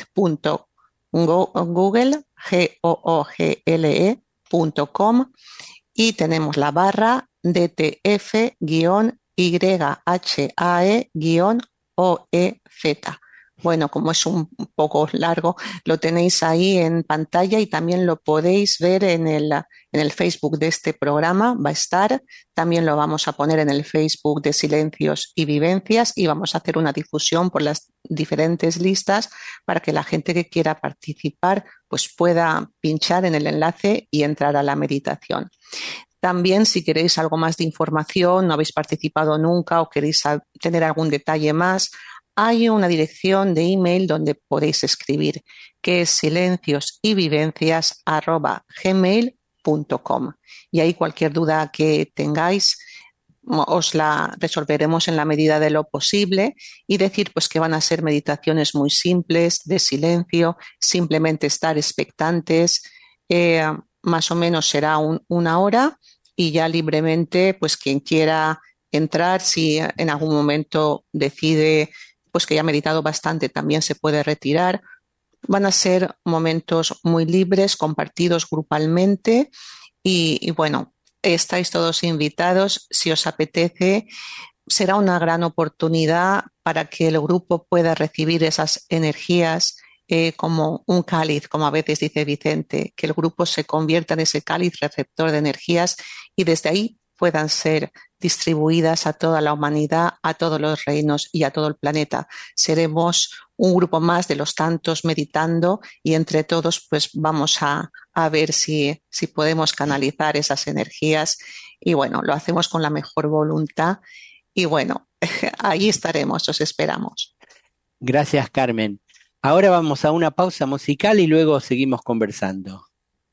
meet.google, G-O-O-G-L-E punto com, y tenemos la barra D T F guión Y H A E guión O E Z. Bueno, como es un poco largo, lo tenéis ahí en pantalla y también lo podéis ver en el, en el Facebook de este programa, va a estar. También lo vamos a poner en el Facebook de Silencios y Vivencias y vamos a hacer una difusión por las diferentes listas para que la gente que quiera participar pues pueda pinchar en el enlace y entrar a la meditación. También, si queréis algo más de información, no habéis participado nunca o queréis tener algún detalle más, hay una dirección de email donde podéis escribir, que es silenciosyvivencias arroba gmail punto com. Y ahí cualquier duda que tengáis os la resolveremos en la medida de lo posible, y decir pues que van a ser meditaciones muy simples, de silencio, simplemente estar expectantes, eh, más o menos será un, una hora, y ya libremente pues quien quiera entrar, si en algún momento decide pues que ya ha meditado bastante, también se puede retirar. Van a ser momentos muy libres, compartidos grupalmente y, y bueno, estáis todos invitados. Si os apetece, será una gran oportunidad para que el grupo pueda recibir esas energías eh, como un cáliz, como a veces dice Vicente, que el grupo se convierta en ese cáliz receptor de energías y desde ahí puedan ser distribuidas a toda la humanidad, a todos los reinos y a todo el planeta. Seremos un grupo más de los tantos meditando y entre todos pues vamos a, a ver si, si podemos canalizar esas energías y bueno, lo hacemos con la mejor voluntad y bueno, ahí estaremos, os esperamos. Gracias, Carmen. Ahora vamos a una pausa musical y luego seguimos conversando.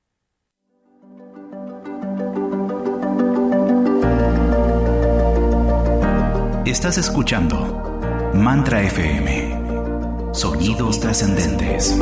Estás escuchando Mantra F M. Sonidos trascendentes.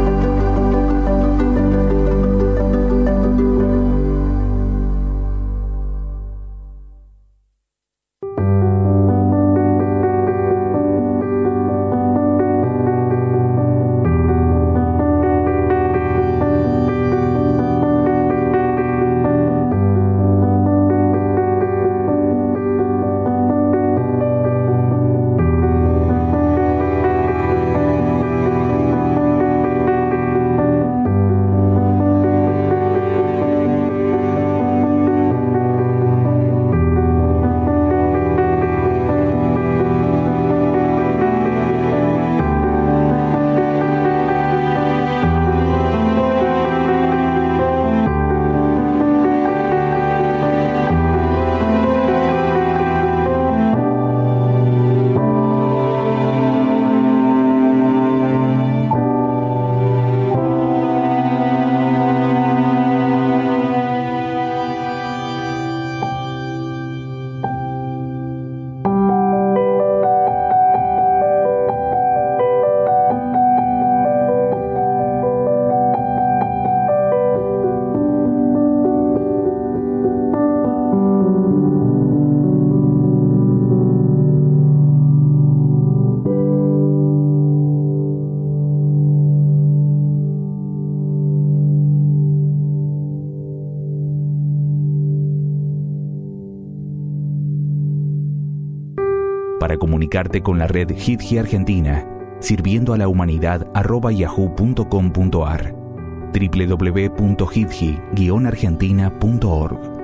Para comunicarte con la red Hidji Argentina, sirviendo a la humanidad arroba yahoo punto com punto ar, doble u doble u doble u punto hidji guion argentina punto org.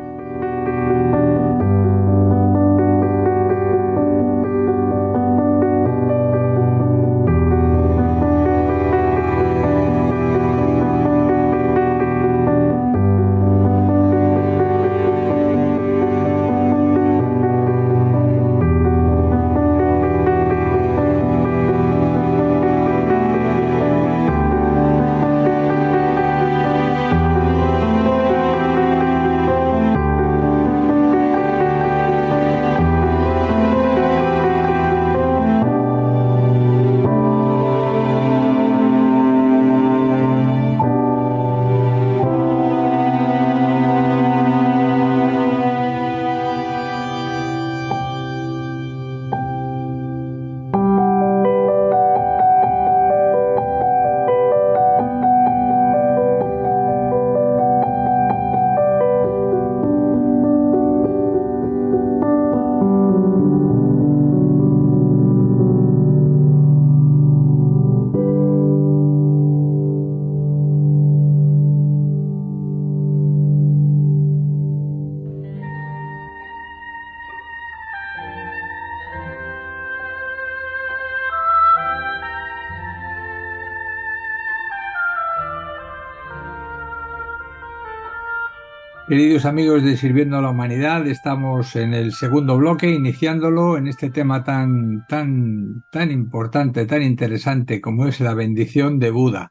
Queridos amigos de Sirviendo a la Humanidad, estamos en el segundo bloque, iniciándolo en este tema tan, tan, tan importante, tan interesante como es la bendición de Buda.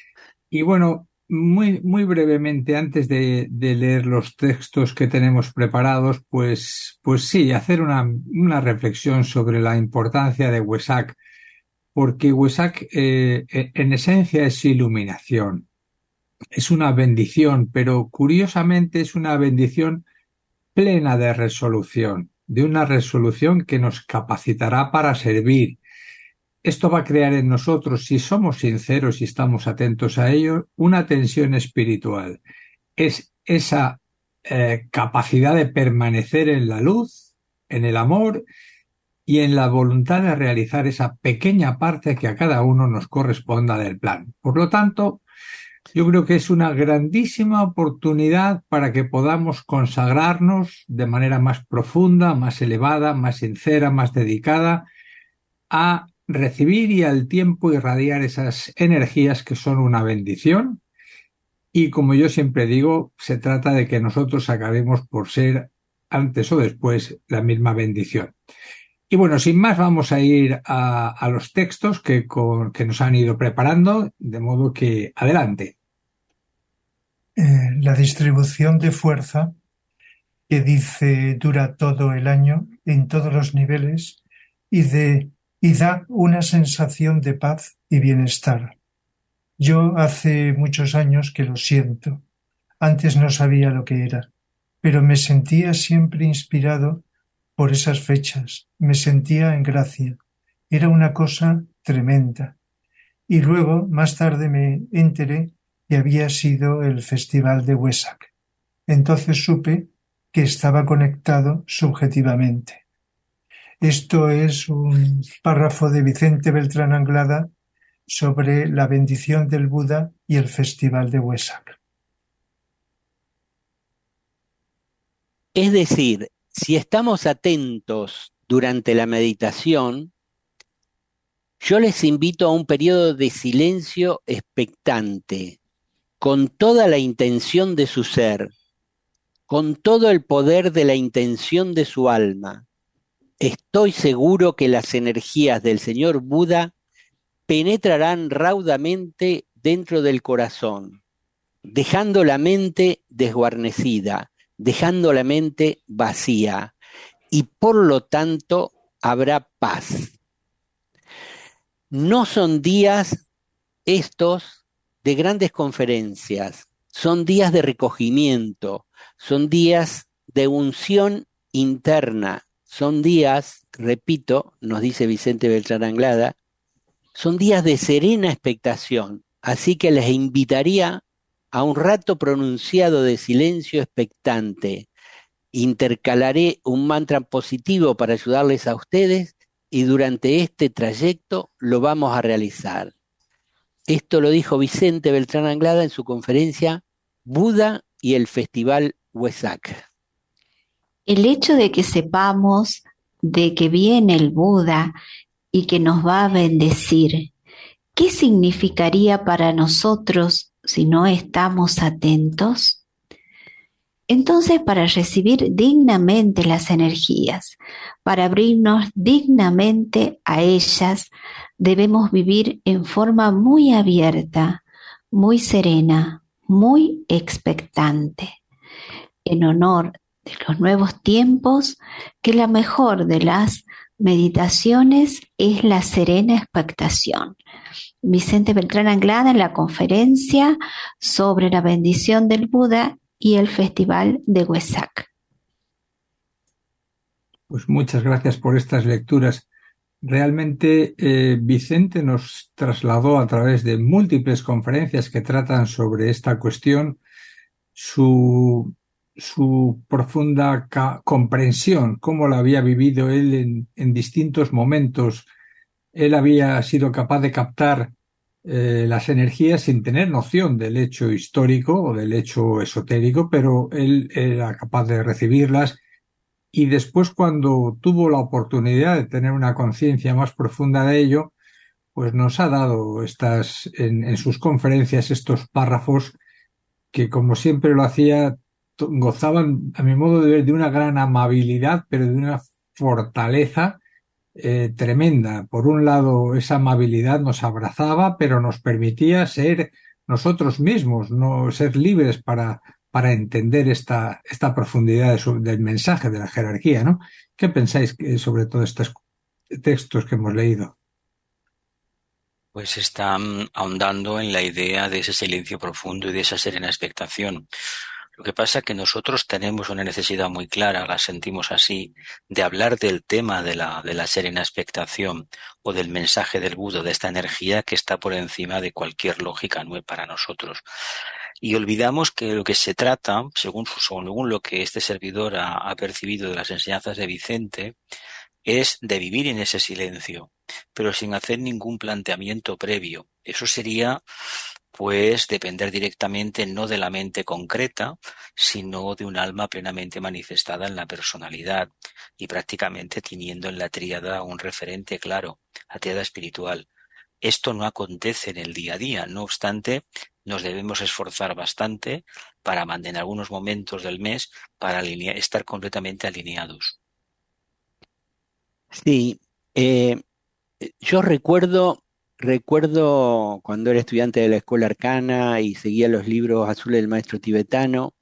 Y bueno, muy, muy brevemente, antes de, de leer los textos que tenemos preparados, pues, pues sí, hacer una, una reflexión sobre la importancia de Wesak, porque Wesak eh, en esencia es iluminación. Es una bendición, pero curiosamente es una bendición plena de resolución, de una resolución que nos capacitará para servir. esto va a crear en nosotros, si somos sinceros y estamos atentos a ello, una tensión espiritual. Es esa eh, capacidad de permanecer en la luz, en el amor y en la voluntad de realizar esa pequeña parte que a cada uno nos corresponda del plan. Por lo tanto, yo creo que es una grandísima oportunidad para que podamos consagrarnos de manera más profunda, más elevada, más sincera, más dedicada a recibir y al tiempo irradiar esas energías que son una bendición. Y como yo siempre digo, se trata de que nosotros acabemos por ser, antes o después, la misma bendición. Y bueno, sin más, vamos a ir a, a los textos que, con, que nos han ido preparando, de modo que adelante. Eh, la distribución de fuerza, que dice dura todo el año, en todos los niveles, y, de, y da una sensación de paz y bienestar. Yo hace muchos años que lo siento. Antes no sabía lo que era, pero me sentía siempre inspirado por esas fechas, me sentía en gracia. Era una cosa tremenda. Y luego, más tarde, me enteré que había sido el Festival de Wesak. Entonces supe que estaba conectado subjetivamente. Esto es un párrafo de Vicente Beltrán Anglada sobre la bendición del Buda y el Festival de Wesak. Es decir, si estamos atentos durante la meditación, yo les invito a un periodo de silencio expectante, con toda la intención de su ser, con todo el poder de la intención de su alma. Estoy seguro que las energías del señor Buda penetrarán raudamente dentro del corazón, dejando la mente desguarnecida, dejando la mente vacía, y por lo tanto habrá paz. No son días estos de grandes conferencias, son días de recogimiento, son días de unción interna, son días, repito, nos dice Vicente Beltrán Anglada, son días de serena expectación, así que les invitaría a un rato pronunciado de silencio expectante. Intercalaré un mantra positivo para ayudarles a ustedes y durante este trayecto lo vamos a realizar. Esto lo dijo Vicente Beltrán Anglada en su conferencia Buda y el Festival Wesak. El hecho de que sepamos de que viene el Buda y que nos va a bendecir, ¿qué significaría para nosotros si no estamos atentos? Entonces, para recibir dignamente las energías, para abrirnos dignamente a ellas, debemos vivir en forma muy abierta, muy serena, muy expectante. En honor de los nuevos tiempos, que la mejor de las meditaciones es la serena expectación. Vicente Beltrán Anglada en la conferencia sobre la bendición del Buda y el Festival de Wesak. Pues muchas gracias por estas lecturas. Realmente eh, Vicente nos trasladó a través de múltiples conferencias que tratan sobre esta cuestión su, su profunda ca- comprensión, cómo la había vivido él en, en distintos momentos. Él había sido capaz de captar eh, las energías sin tener noción del hecho histórico o del hecho esotérico, pero él era capaz de recibirlas. Y después, cuando tuvo la oportunidad de tener una conciencia más profunda de ello, pues nos ha dado estas, en, en sus conferencias, estos párrafos que, como siempre lo hacía, gozaban, a mi modo de ver, de una gran amabilidad, pero de una fortaleza eh, tremenda. Por un lado, esa amabilidad nos abrazaba, pero nos permitía ser nosotros mismos, no ser libres para para entender esta, esta profundidad de su, del mensaje de la jerarquía, ¿no? ¿Qué pensáis sobre todos estos textos que hemos leído? Pues está ahondando en la idea de ese silencio profundo y de esa serena expectación. Lo que pasa es que nosotros tenemos una necesidad muy clara, la sentimos así, de hablar del tema de la, de la serena expectación o del mensaje del Buda, de esta energía que está por encima de cualquier lógica nueva para nosotros. Y olvidamos que lo que se trata, según, según lo que este servidor ha, ha percibido de las enseñanzas de Vicente, es de vivir en ese silencio, pero sin hacer ningún planteamiento previo. Eso sería, pues, depender directamente no de la mente concreta, sino de un alma plenamente manifestada en la personalidad y prácticamente teniendo en la tríada un referente claro, la tríada espiritual. Esto no acontece en el día a día, no obstante, nos debemos esforzar bastante para mantener algunos momentos del mes para alinear, estar completamente alineados. Sí, eh, yo recuerdo, recuerdo cuando era estudiante de la Escuela Arcana y seguía los libros azules del maestro tibetano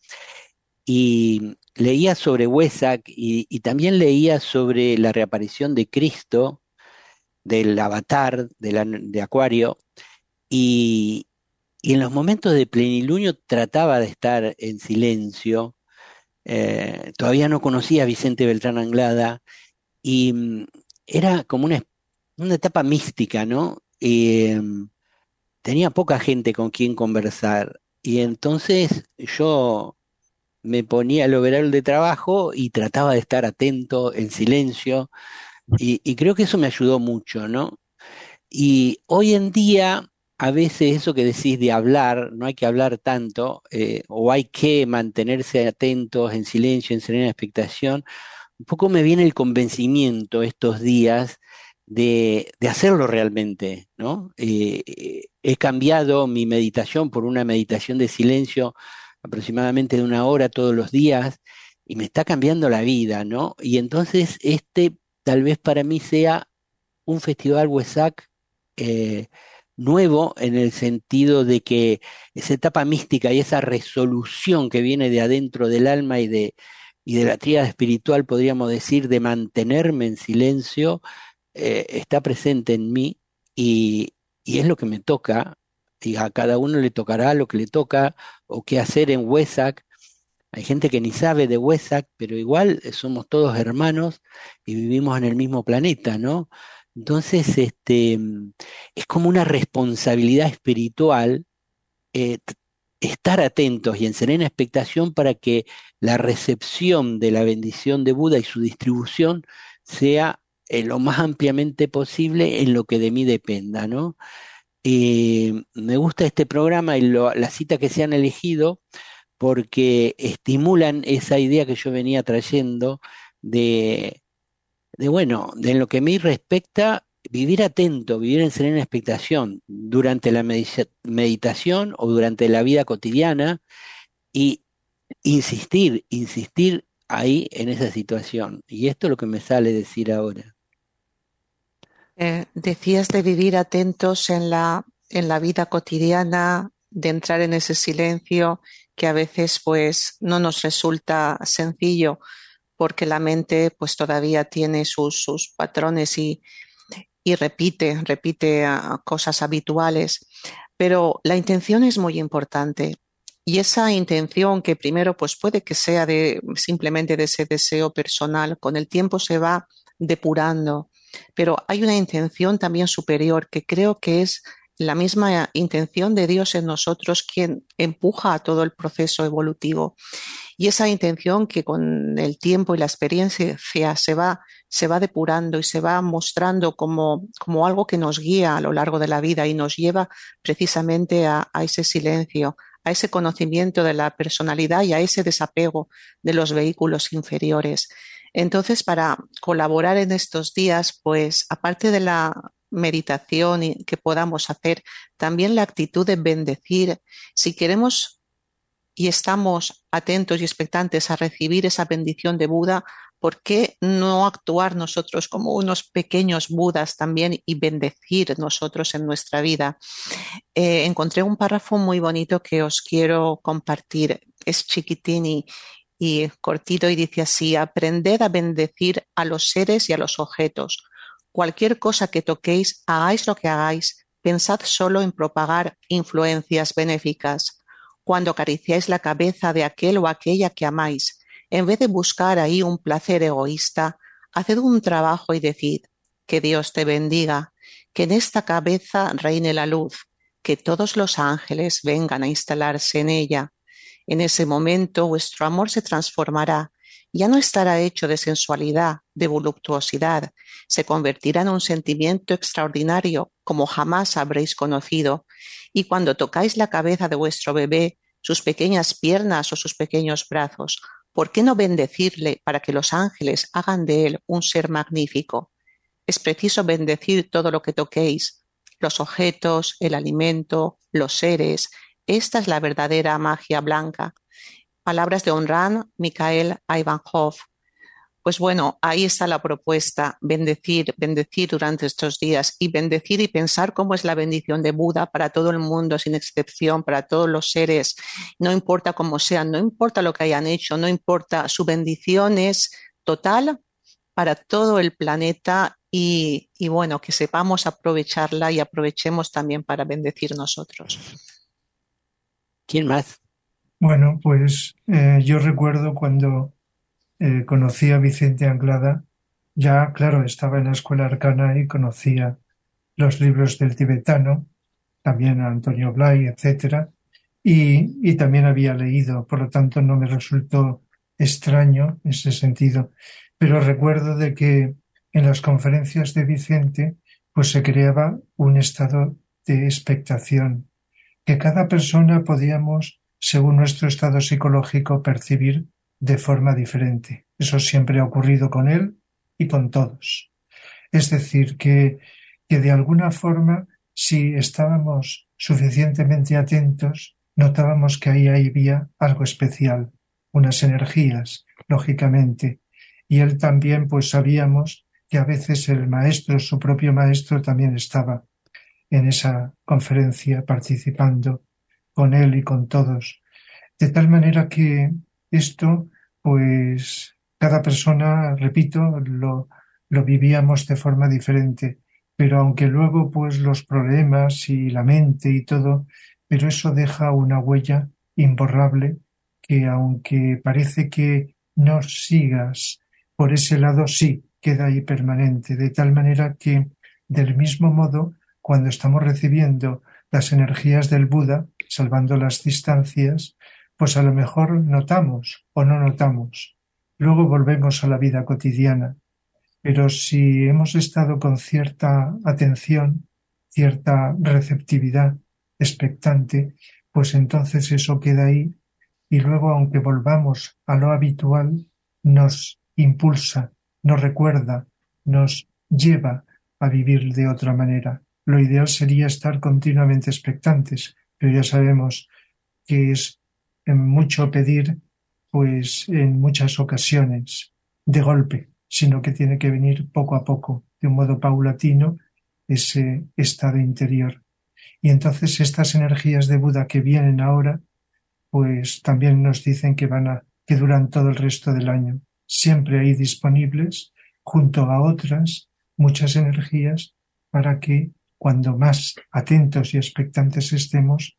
y leía sobre Wesak y, y también leía sobre la reaparición de Cristo, del avatar de, la- de Acuario, y, y en los momentos de plenilunio trataba de estar en silencio. Eh, todavía no conocía a Vicente Beltrán Anglada y mm, era como una, una etapa mística, ¿no? Y, mm, tenía poca gente con quien conversar y entonces yo me ponía el overol de trabajo y trataba de estar atento, en silencio, y, y creo que eso me ayudó mucho, ¿no? Y hoy en día, a veces eso que decís de hablar, no hay que hablar tanto, eh, o hay que mantenerse atentos, en silencio, en serena expectación. Un poco me viene el convencimiento estos días de, de hacerlo realmente, ¿no? Eh, eh, he cambiado mi meditación por una meditación de silencio aproximadamente de una hora todos los días y me está cambiando la vida, ¿no? Y entonces este tal vez para mí sea un festival Wesak eh, nuevo en el sentido de que esa etapa mística y esa resolución que viene de adentro del alma y de, y de la tríada espiritual, podríamos decir, de mantenerme en silencio, eh, está presente en mí y, y es lo que me toca, y a cada uno le tocará lo que le toca o qué hacer en Wesak. Hay gente que ni sabe de Wesak, pero igual eh, somos todos hermanos y vivimos en el mismo planeta, ¿no? Entonces, este, mm, es como una responsabilidad espiritual, eh, t- estar atentos y en serena expectación para que la recepción de la bendición de Buda y su distribución sea eh, lo más ampliamente posible en lo que de mí dependa, ¿no? Eh, me gusta este programa y lo- la cita que se han elegido porque estimulan esa idea que yo venía trayendo de, de bueno, de en lo que a mí respecta, vivir atento, vivir en serena expectación durante la medicia- meditación o durante la vida cotidiana y insistir, insistir ahí en esa situación. Y esto es lo que me sale decir ahora. Eh, decías de vivir atentos en la, en la vida cotidiana, de entrar en ese silencio que a veces pues no nos resulta sencillo porque la mente pues todavía tiene sus, sus patrones y, y repite, repite ah, cosas habituales. Pero la intención es muy importante. Y esa intención que primero pues puede que sea de simplemente de ese deseo personal, con el tiempo se va depurando, pero hay una intención también superior que creo que es la misma intención de Dios en nosotros quien empuja a todo el proceso evolutivo. Y esa intención que con el tiempo y la experiencia se va, se va depurando y se va mostrando como, como algo que nos guía a lo largo de la vida y nos lleva precisamente a, a ese silencio, a ese conocimiento de la personalidad y a ese desapego de los vehículos inferiores. Entonces, para colaborar en estos días, pues aparte de la meditación y que podamos hacer, también la actitud de bendecir. Si queremos y estamos atentos y expectantes a recibir esa bendición de Buda, ¿por qué no actuar nosotros como unos pequeños Budas también y bendecir nosotros en nuestra vida? Eh, encontré un párrafo muy bonito que os quiero compartir. Es chiquitín y, y cortito y dice así: aprended a bendecir a los seres y a los objetos. Cualquier cosa que toquéis, hagáis lo que hagáis, pensad solo en propagar influencias benéficas. cuando acariciáis la cabeza de aquel o aquella que amáis, en vez de buscar ahí un placer egoísta, haced un trabajo y decid: que Dios te bendiga, que en esta cabeza reine la luz, que todos los ángeles vengan a instalarse en ella. En ese momento vuestro amor se transformará, ya no estará hecho de sensualidad, de voluptuosidad, se convertirá en un sentimiento extraordinario como jamás habréis conocido, y cuando tocáis la cabeza de vuestro bebé, sus pequeñas piernas o sus pequeños brazos, ¿por qué no bendecirle para que los ángeles hagan de él un ser magnífico? Es preciso bendecir todo lo que toquéis, los objetos, el alimento, los seres. Esta es la verdadera magia blanca. Palabras de Onran Mikhail Ivanhoff. Pues bueno, ahí está la propuesta: bendecir, bendecir durante estos días, y bendecir y pensar cómo es la bendición de Buda para todo el mundo, sin excepción, para todos los seres, no importa cómo sean, no importa lo que hayan hecho, no importa, su bendición es total para todo el planeta, y, y bueno, que sepamos aprovecharla y aprovechemos también para bendecir nosotros. ¿Quién más? Bueno, pues eh, yo recuerdo cuando eh, conocí a Vicente Anglada, ya claro, estaba en la escuela arcana y conocía los libros del tibetano, también a Antonio Blay, etcétera, y, y también había leído, por lo tanto no me resultó extraño en ese sentido. Pero recuerdo de que en las conferencias de Vicente pues se creaba un estado de expectación, que cada persona podíamos, según nuestro estado psicológico, percibir de forma diferente. Eso siempre ha ocurrido con él y con todos. Es decir, que, que de alguna forma, si estábamos suficientemente atentos, notábamos que ahí había algo especial, unas energías, lógicamente. Y él también, pues sabíamos que a veces el maestro, su propio maestro, también estaba en esa conferencia participando con él y con todos. De tal manera que esto, pues cada persona, repito, lo, lo vivíamos de forma diferente, pero aunque luego pues los problemas y la mente y todo, pero eso deja una huella imborrable que aunque parece que no sigas por ese lado, sí, queda ahí permanente, de tal manera que del mismo modo, cuando estamos recibiendo las energías del Buda, salvando las distancias, pues a lo mejor notamos o no notamos. Luego volvemos a la vida cotidiana. Pero si hemos estado con cierta atención, cierta receptividad, expectante, pues entonces eso queda ahí, y luego, aunque volvamos a lo habitual, nos impulsa, nos recuerda, nos lleva a vivir de otra manera. Lo ideal sería estar continuamente expectantes, pero ya sabemos que es mucho pedir, pues en muchas ocasiones, de golpe, sino que tiene que venir poco a poco, de un modo paulatino, ese estado interior. Y entonces estas energías de Buda que vienen ahora, pues también nos dicen que van a, que duran todo el resto del año. Siempre hay disponibles, junto a otras, muchas energías para que cuando más atentos y expectantes estemos,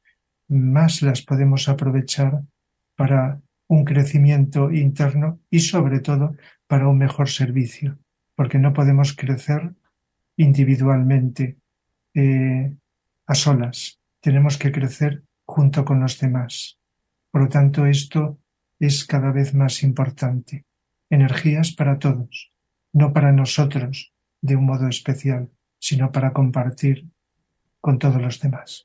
más las podemos aprovechar para un crecimiento interno y sobre todo para un mejor servicio, porque no podemos crecer individualmente eh, a solas, tenemos que crecer junto con los demás. Por lo tanto, esto es cada vez más importante. Energías para todos, no para nosotros de un modo especial, sino para compartir con todos los demás.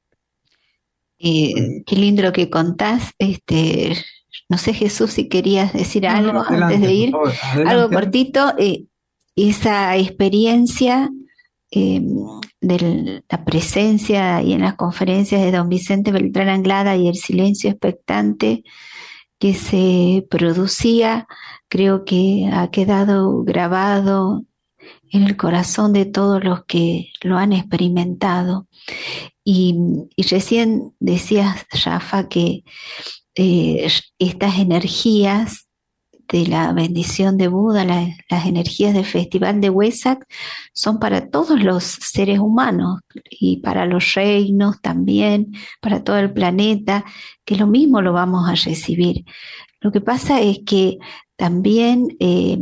Eh, qué lindo lo que contás. Este, no sé, Jesús, si querías decir algo no, no, adelante, antes de ir. Por favor, algo cortito. Eh, esa experiencia eh, de la presencia y en las conferencias de don Vicente Beltrán Anglada y el silencio expectante que se producía, creo que ha quedado grabado en el corazón de todos los que lo han experimentado. Y, y recién decías, Rafa, que eh, estas energías de la bendición de Buda, la, las energías del Festival de Wesak son para todos los seres humanos y para los reinos también, para todo el planeta, que lo mismo lo vamos a recibir. Lo que pasa es que también eh,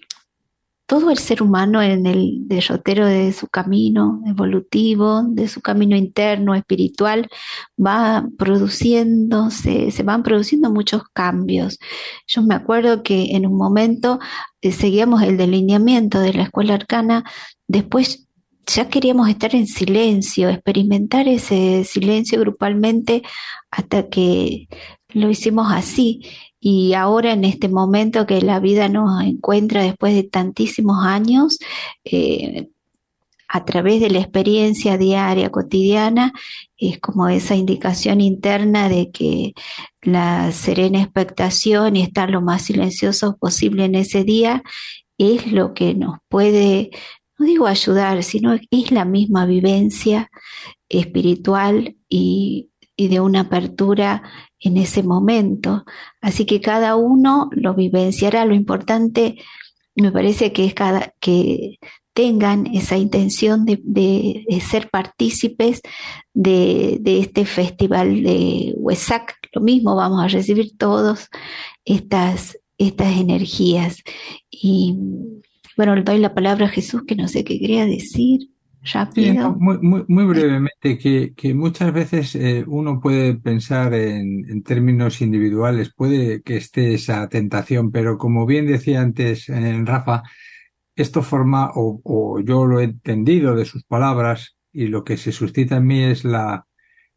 todo el ser humano en el derrotero de su camino evolutivo, de su camino interno, espiritual, va produciendo, se, se van produciendo muchos cambios. Yo me acuerdo que en un momento eh, seguíamos el delineamiento de la escuela arcana, después ya queríamos estar en silencio, experimentar ese silencio grupalmente hasta que lo hicimos así. Y ahora en este momento que la vida nos encuentra después de tantísimos años, eh, a través de la experiencia diaria, cotidiana, es como esa indicación interna de que la serena expectación y estar lo más silencioso posible en ese día es lo que nos puede, no digo ayudar, sino es la misma vivencia espiritual y, y de una apertura en ese momento. Así que cada uno lo vivenciará. Lo importante me parece que es cada, que tengan esa intención de, de, de ser partícipes de, de este festival de Wesak. Lo mismo, vamos a recibir todos estas, estas energías. Y bueno, le doy la palabra a Jesús, que no sé qué quería decir. Rápido. Sí, no, muy, muy, muy brevemente, que, que muchas veces eh, uno puede pensar en, en términos individuales, puede que esté esa tentación, pero como bien decía antes eh, Rafa, esto forma, o, o yo lo he entendido de sus palabras, y lo que se suscita en mí es la,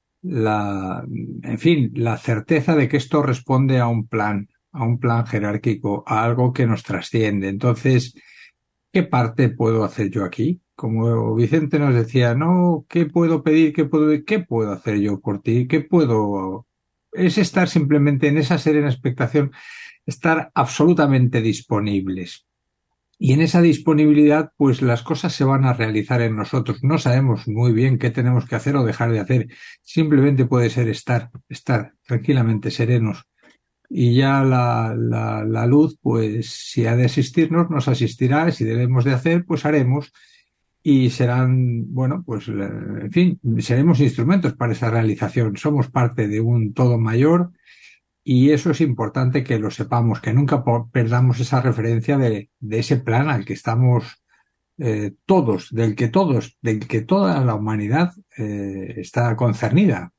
la, en fin, la certeza de que esto responde a un plan, a un plan jerárquico, a algo que nos trasciende. Entonces, ¿qué parte puedo hacer yo aquí? Como Vicente nos decía, no, ¿qué puedo pedir? ¿Qué puedo, qué puedo hacer yo por ti? ¿Qué puedo? Es estar simplemente en esa serena expectación, estar absolutamente disponibles. Y en esa disponibilidad, pues las cosas se van a realizar en nosotros. No sabemos muy bien qué tenemos que hacer o dejar de hacer. Simplemente puede ser estar, estar tranquilamente serenos. Y ya la, la, la luz, pues si ha de asistirnos, nos asistirá. Si debemos de hacer, pues haremos. Y serán, bueno, pues, en fin, seremos instrumentos para esa realización. Somos parte de un todo mayor y eso es importante que lo sepamos, que nunca perdamos esa referencia de, de ese plan al que estamos eh, todos, del que todos, del que toda la humanidad eh, está concernida.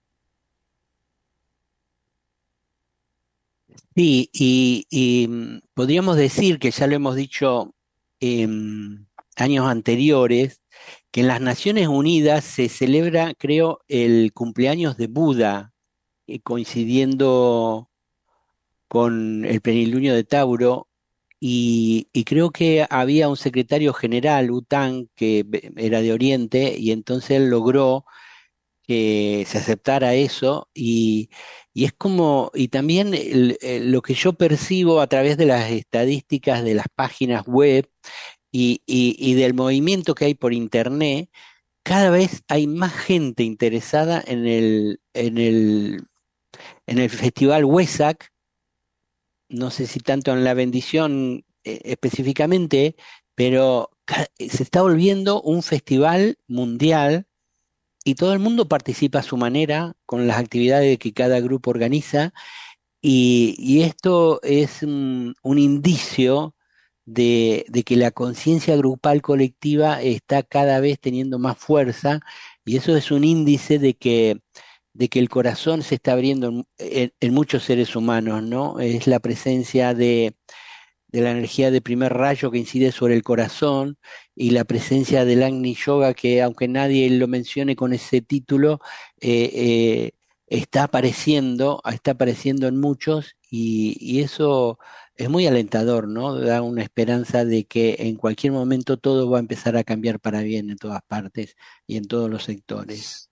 Sí, y, y podríamos decir que ya lo hemos dicho en años anteriores, que en las Naciones Unidas se celebra, creo, el cumpleaños de Buda, eh, coincidiendo con el plenilunio de Tauro, y, y creo que había un secretario general, U T A N, que ve- era de Oriente, y entonces él logró que se aceptara eso, y, y es como, y también el- el- lo que yo percibo a través de las estadísticas de las páginas web y, y- y del movimiento que hay por internet, cada vez hay más gente interesada en el, en el, en el festival Wesak, no sé si tanto en la bendición eh, específicamente, pero ca- se está volviendo un festival mundial y todo el mundo participa a su manera con las actividades que cada grupo organiza y, y esto es un, un indicio de, de que la conciencia grupal colectiva está cada vez teniendo más fuerza y eso es un índice de que, de que el corazón se está abriendo en, en- en muchos seres humanos, ¿no? Es la presencia de de la energía de primer rayo que incide sobre el corazón y la presencia del Agni Yoga que aunque nadie lo mencione con ese título, eh, eh, está apareciendo, está apareciendo en muchos y, y eso es muy alentador, ¿no? Da una esperanza de que en cualquier momento todo va a empezar a cambiar para bien en todas partes y en todos los sectores.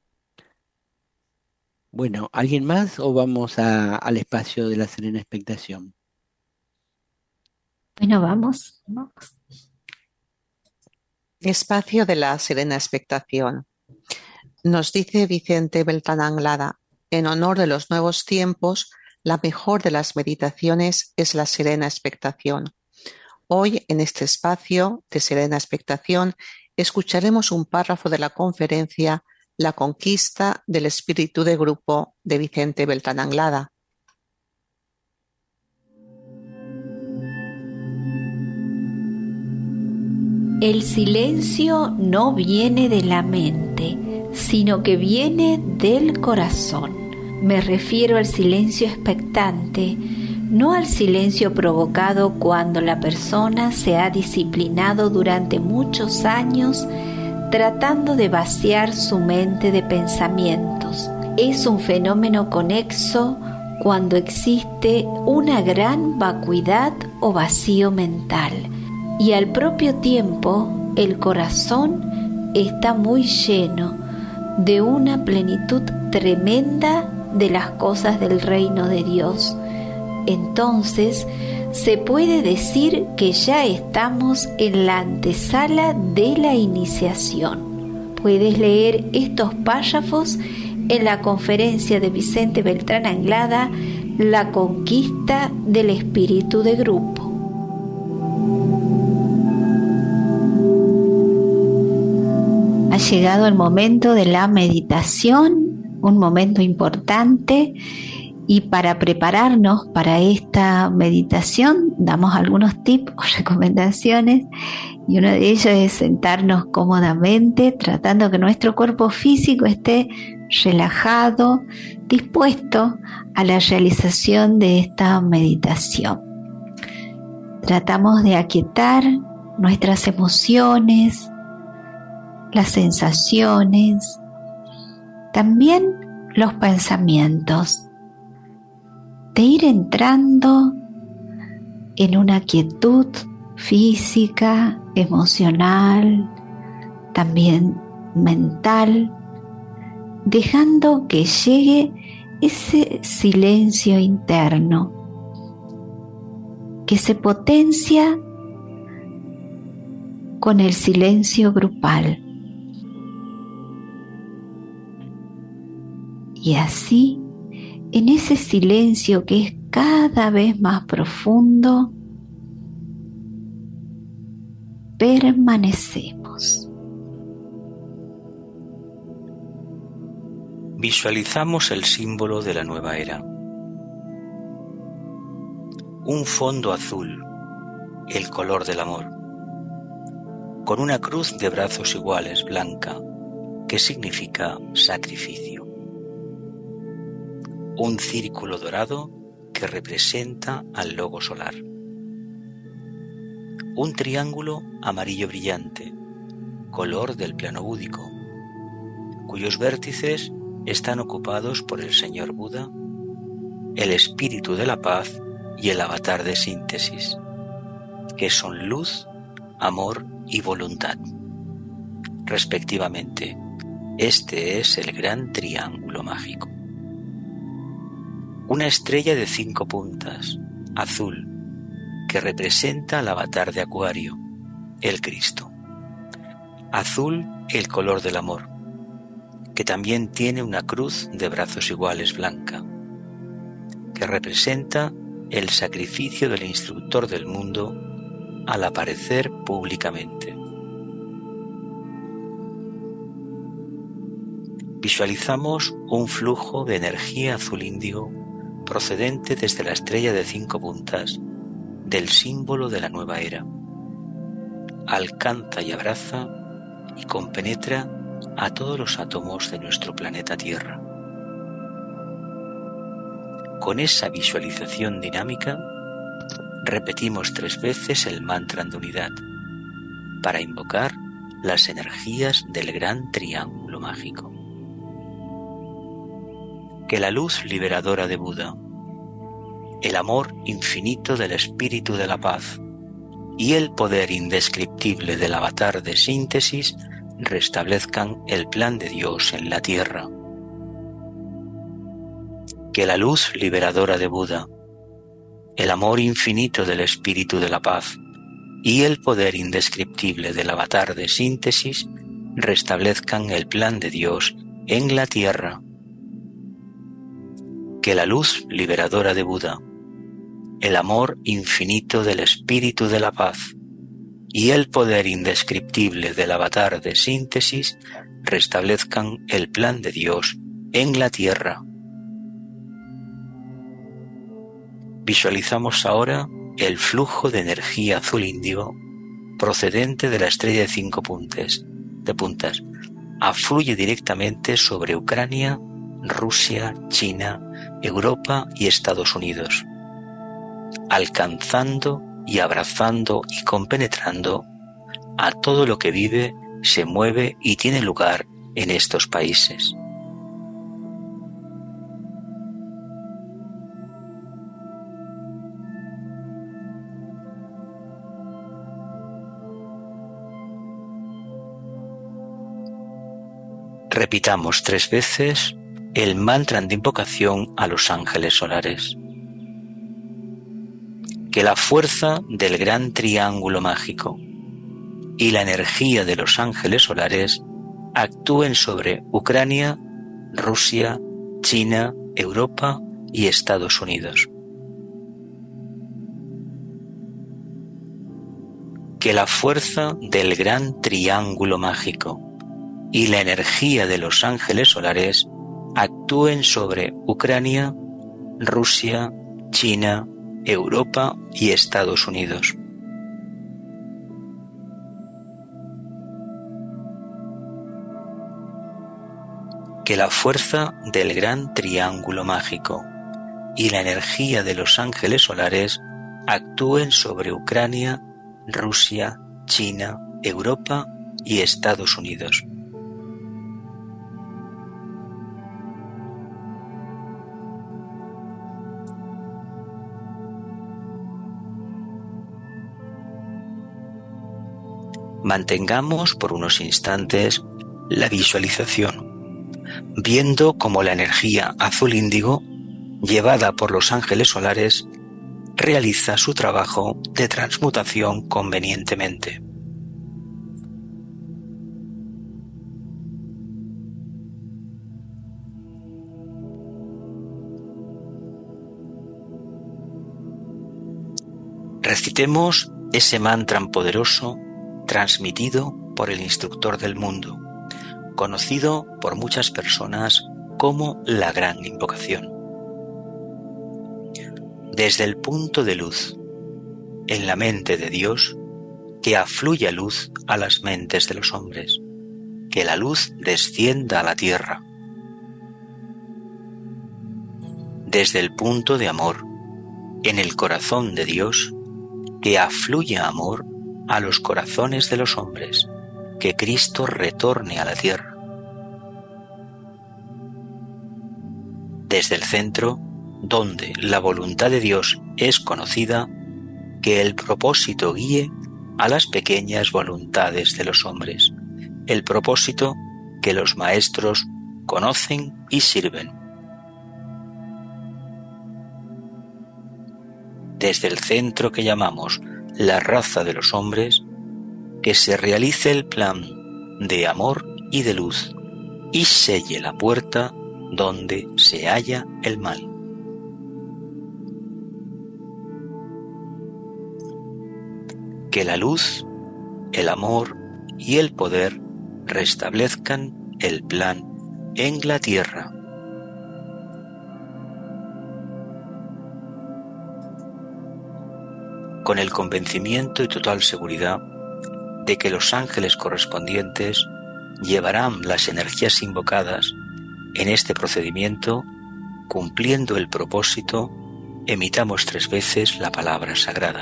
Bueno, ¿alguien más o vamos a- al espacio de la serena expectación? Bueno, vamos, vamos. Espacio de la serena expectación. Nos dice Vicente Beltrán Anglada, en honor de los nuevos tiempos, la mejor de las meditaciones es la serena expectación. Hoy, en este espacio de serena expectación, escucharemos un párrafo de la conferencia La conquista del espíritu de grupo de Vicente Beltrán Anglada. El silencio no viene de la mente, sino que viene del corazón. Me refiero al silencio expectante, no al silencio provocado cuando la persona se ha disciplinado durante muchos años tratando de vaciar su mente de pensamientos. Es un fenómeno conexo cuando existe una gran vacuidad o vacío mental y al propio tiempo el corazón está muy lleno de una plenitud tremenda de las cosas del reino de Dios. Entonces se puede decir que ya estamos en la antesala de la iniciación. Puedes leer estos párrafos en la conferencia de Vicente Beltrán Anglada, La conquista del espíritu de grupo. Ha llegado el momento de la meditación, un momento importante. Y para prepararnos para esta meditación, damos algunos tips o recomendaciones, y uno de ellos es sentarnos cómodamente, tratando que nuestro cuerpo físico esté relajado, dispuesto a la realización de esta meditación. Tratamos de aquietar nuestras emociones, las sensaciones, también los pensamientos, de ir entrando en una quietud física, emocional, también mental, dejando que llegue ese silencio interno que se potencia con el silencio grupal. Y así, en ese silencio que es cada vez más profundo, permanecemos. Visualizamos el símbolo de la nueva era. Un fondo azul, el color del amor, con una cruz de brazos iguales blanca, que significa sacrificio. Un círculo dorado que representa al logo solar. Un triángulo amarillo brillante, color del plano búdico, cuyos vértices están ocupados por el Señor Buda, el espíritu de la paz y el avatar de síntesis, que son luz, amor y voluntad, respectivamente. Este es el gran triángulo mágico. Una estrella de cinco puntas, azul, que representa al avatar de Acuario, el Cristo. Azul, el color del amor, que también tiene una cruz de brazos iguales blanca, que representa el sacrificio del instructor del mundo al aparecer públicamente. Visualizamos un flujo de energía azul índigo procedente desde la estrella de cinco puntas del símbolo de la nueva era. Alcanza y abraza y compenetra a todos los átomos de nuestro planeta Tierra. Con esa visualización dinámica, repetimos tres veces el mantra de unidad para invocar las energías del gran triángulo mágico. Que la luz liberadora de Buda, el amor infinito del espíritu de la paz y el poder indescriptible del avatar de síntesis restablezcan el plan de Dios en la tierra. Que la luz liberadora de Buda, el amor infinito del espíritu de la paz y el poder indescriptible del avatar de síntesis restablezcan el plan de Dios en la tierra. que la luz liberadora de Buda, el amor infinito del espíritu de la paz y el poder indescriptible del avatar de síntesis restablezcan el plan de Dios en la tierra. Visualizamos ahora el flujo de energía azul índigo procedente de la estrella de cinco puntas, de puntas. Afluye directamente sobre Ucrania, Rusia, China, Europa y Estados Unidos, alcanzando y abrazando y compenetrando a todo lo que vive, se mueve y tiene lugar en estos países. Repitamos tres veces el mantra de invocación a los ángeles solares. Que la fuerza del gran triángulo mágico y la energía de los ángeles solares actúen sobre Ucrania, Rusia, China, Europa y Estados Unidos. Que la fuerza del gran triángulo mágico y la energía de los ángeles solares actúen sobre Ucrania, Rusia, China, Europa y Estados Unidos. Que la fuerza del gran triángulo mágico y la energía de los ángeles solares actúen sobre Ucrania, Rusia, China, Europa y Estados Unidos. Mantengamos por unos instantes la visualización, viendo cómo la energía azul índigo, llevada por los ángeles solares, realiza su trabajo de transmutación convenientemente. Recitemos ese mantra poderoso transmitido por el instructor del mundo, conocido por muchas personas como la gran invocación. Desde el punto de luz en la mente de Dios, que afluya luz a las mentes de los hombres, que la luz descienda a la tierra. Desde el punto de amor en el corazón de Dios, que afluya amor a los corazones de los hombres, que Cristo retorne a la tierra. Desde el centro, donde la voluntad de Dios es conocida, que el propósito guíe a las pequeñas voluntades de los hombres, el propósito que los maestros conocen y sirven. Desde el centro que llamamos la raza de los hombres, que se realice el plan de amor y de luz y selle la puerta donde se halla el mal. Que la luz, el amor y el poder restablezcan el plan en la tierra. Con el convencimiento y total seguridad de que los ángeles correspondientes llevarán las energías invocadas en este procedimiento, cumpliendo el propósito, emitamos tres veces la palabra sagrada.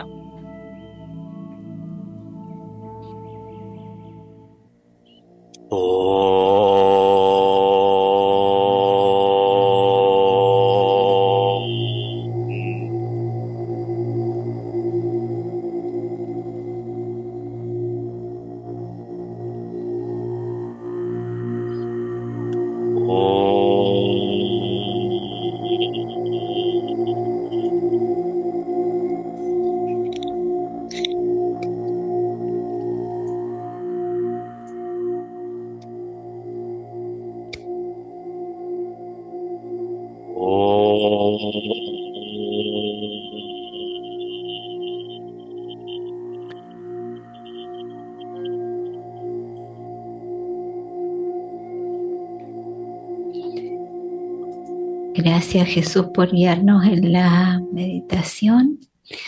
Gracias, Jesús, por guiarnos en la meditación.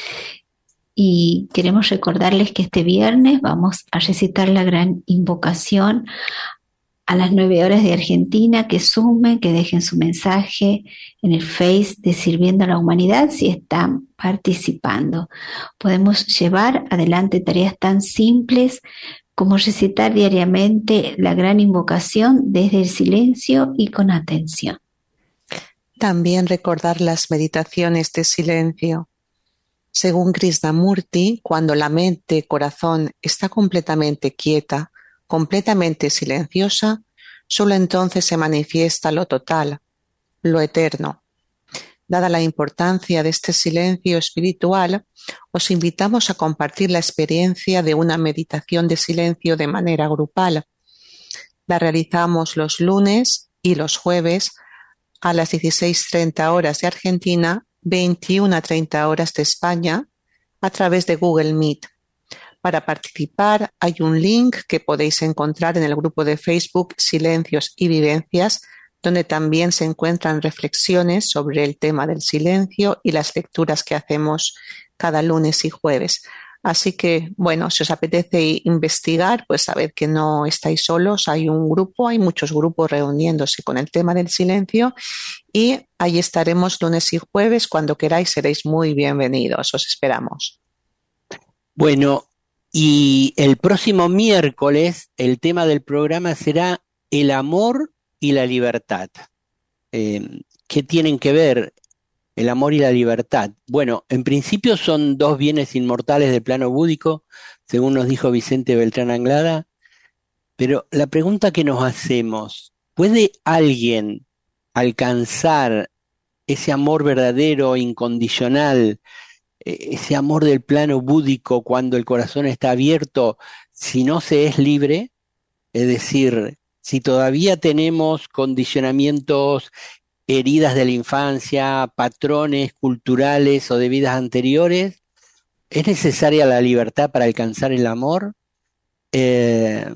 Y queremos recordarles que este viernes vamos a recitar la gran invocación a las nueve horas de Argentina. Que sumen, que dejen su mensaje en el Face de Sirviendo a la Humanidad si están participando. Podemos llevar adelante tareas tan simples como recitar diariamente la gran invocación desde el silencio y con atención. También recordar las meditaciones de silencio. Según Krishnamurti, cuando la mente, corazón está completamente quieta, completamente silenciosa, solo entonces se manifiesta lo total, lo eterno. Dada la importancia de este silencio espiritual, os invitamos a compartir la experiencia de una meditación de silencio de manera grupal. La realizamos los lunes y los jueves a las dieciséis treinta horas de Argentina, veintiuna treinta horas de España, a través de Google Meet. Para participar hay un link que podéis encontrar en el grupo de Facebook Silencios y Vivencias, donde también se encuentran reflexiones sobre el tema del silencio y las lecturas que hacemos cada lunes y jueves. Así que, bueno, si os apetece investigar, pues sabed que no estáis solos, hay un grupo, hay muchos grupos reuniéndose con el tema del silencio y ahí estaremos lunes y jueves. Cuando queráis seréis muy bienvenidos, os esperamos. Bueno, y el próximo miércoles el tema del programa será el amor y la libertad. Eh, ¿Qué tienen que ver el amor y la libertad? Bueno, en principio son dos bienes inmortales del plano búdico, según nos dijo Vicente Beltrán Anglada, pero la pregunta que nos hacemos, ¿puede alguien alcanzar ese amor verdadero, incondicional, ese amor del plano búdico cuando el corazón está abierto, si no se es libre? Es decir, si todavía tenemos condicionamientos, heridas de la infancia, patrones culturales o de vidas anteriores, ¿es necesaria la libertad para alcanzar el amor? Eh,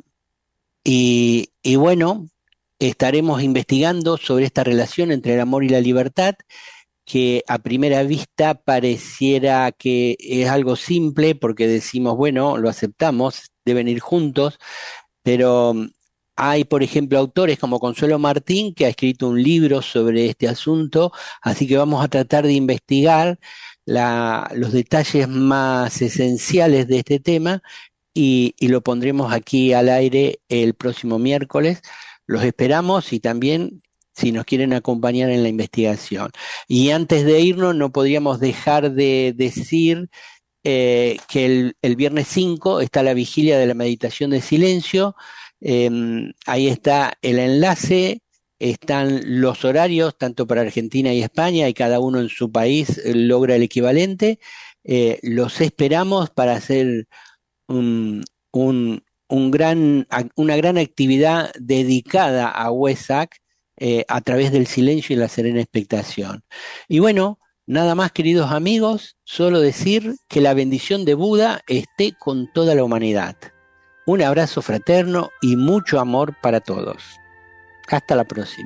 y, y bueno, estaremos investigando sobre esta relación entre el amor y la libertad, que a primera vista pareciera que es algo simple, porque decimos, bueno, lo aceptamos, deben ir juntos, pero hay, por ejemplo, autores como Consuelo Martín, que ha escrito un libro sobre este asunto, así que vamos a tratar de investigar la, los detalles más esenciales de este tema y, y lo pondremos aquí al aire el próximo miércoles. Los esperamos y también si nos quieren acompañar en la investigación. Y antes de irnos, no podríamos dejar de decir eh, que el, el viernes cinco está la vigilia de la meditación de silencio. Eh, ahí está el enlace, están los horarios, tanto para Argentina y España, y cada uno en su país logra el equivalente. Eh, los esperamos para hacer un, un, un gran, una gran actividad dedicada a Wesak, Eh, a través del silencio y la serena expectación. Y bueno, nada más, queridos amigos, solo decir que la bendición de Buda esté con toda la humanidad. Un abrazo fraterno y mucho amor para todos. Hasta la próxima.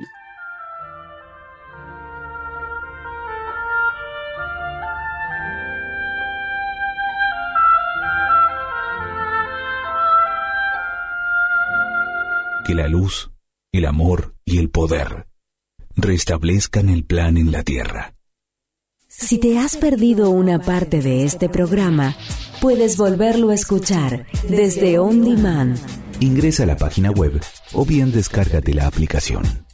Que la luz, el amor y el poder restablezcan el plan en la tierra. Si te has perdido una parte de este programa, puedes volverlo a escuchar desde On Demand. Ingresa a la página web o bien descárgate la aplicación.